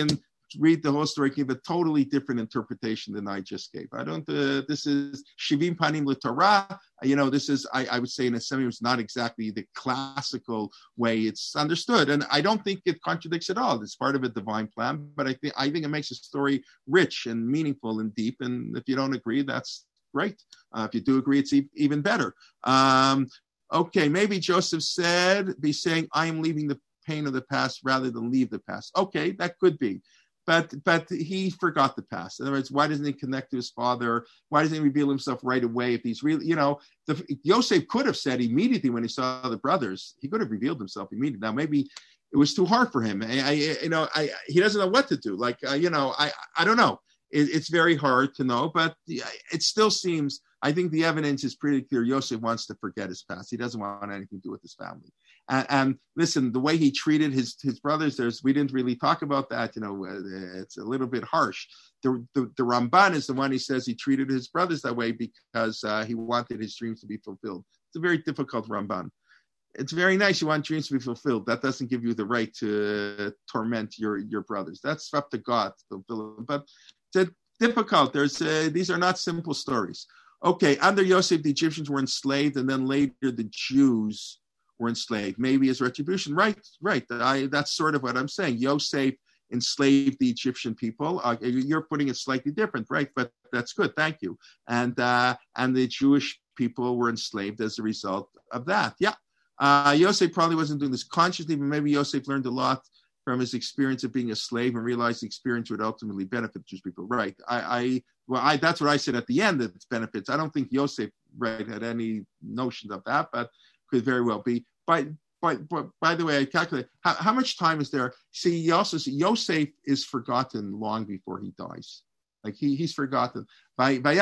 read the whole story, give a totally different interpretation than I just gave. I don't, uh, this is Shivim Panim LeTorah. You know, this is, I, I would say in a semi, it's not exactly the classical way it's understood. And I don't think it contradicts at all. It's part of a divine plan, but I think, I think it makes the story rich and meaningful and deep. And if you don't agree, that's great. Uh, if you do agree, it's e- even better. Um, okay, maybe Joseph said, be saying, I am leaving the pain of the past rather than leave the past. Okay, that could be. But but he forgot the past. In other words, why doesn't he connect to his father? Why doesn't he reveal himself right away? If he's really, you know, the, Yosef could have said immediately when he saw the brothers, he could have revealed himself immediately. Now, maybe it was too hard for him. I, I you know, I, he doesn't know what to do. Like, uh, you know, I, I don't know. It, it's very hard to know, but it still seems, I think the evidence is pretty clear. Yosef wants to forget his past. He doesn't want anything to do with his family. And, and listen, the way he treated his, his brothers, there's we didn't really talk about that. You know, uh, it's a little bit harsh. The, the the Ramban is the one who says he treated his brothers that way because uh, he wanted his dreams to be fulfilled. It's a very difficult Ramban. It's very nice you want dreams to be fulfilled. That doesn't give you the right to uh, torment your, your brothers. That's up to God to fulfill them. But it's difficult. There's uh, these are not simple stories. Okay, under Yosef, the Egyptians were enslaved, and then later the Jews were enslaved, maybe as retribution. Right, right. I, that's sort of what I'm saying. Yosef enslaved the Egyptian people. Uh, you're putting it slightly different, right? But that's good. Thank you. And uh, and the Jewish people were enslaved as a result of that. Yeah. Uh, Yosef probably wasn't doing this consciously, but maybe Yosef learned a lot from his experience of being a slave and realized the experience would ultimately benefit Jewish people. Right. I, I well, I that's what I said at the end, that it's benefits. I don't think Yosef, right, had any notion of that, but could very well be. By, by, by, by the way, I calculate, how, how much time is there? See, you also see, Yosef is forgotten long before he dies. Like, he he's forgotten. By by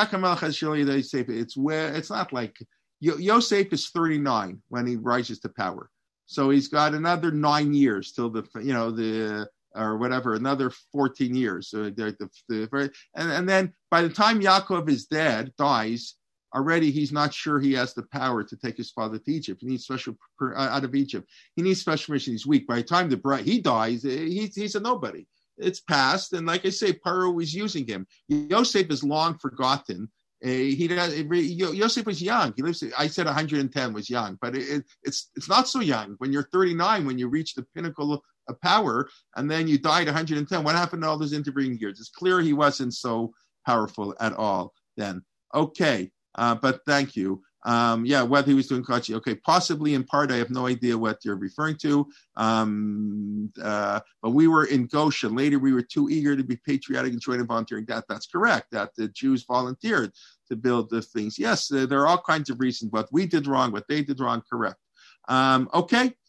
it's where, it's not like, Yosef is thirty-nine when he rises to power. So he's got another nine years till the, you know, the, or whatever, another fourteen years. So the, the, the, and, and then by the time Yaakov is dead, dies, already he's not sure he has the power to take his father to Egypt. He needs special, uh, out of Egypt. He needs special permission. He's weak. By the time the bride, he dies, he's, he's a nobody. It's past. And like I say, Paro is using him. Yosef is long forgotten. Uh, he does. Yosef was young. He lives. I said one hundred ten was young, but it, it, it's it's not so young. When you're thirty-nine, when you reach the pinnacle of power, and then you died one hundred ten. What happened to all those intervening years? It's clear he wasn't so powerful at all then. Okay, uh, but thank you. Um, yeah, whether he was doing Kachi. Okay, possibly in part. I have no idea what you're referring to. Um, uh, but we were in Goshen. Later, we were too eager to be patriotic and join in volunteering. That that's correct. That the Jews volunteered to build the things. Yes, uh, there are all kinds of reasons. What we did wrong, what they did wrong, correct. Um, okay.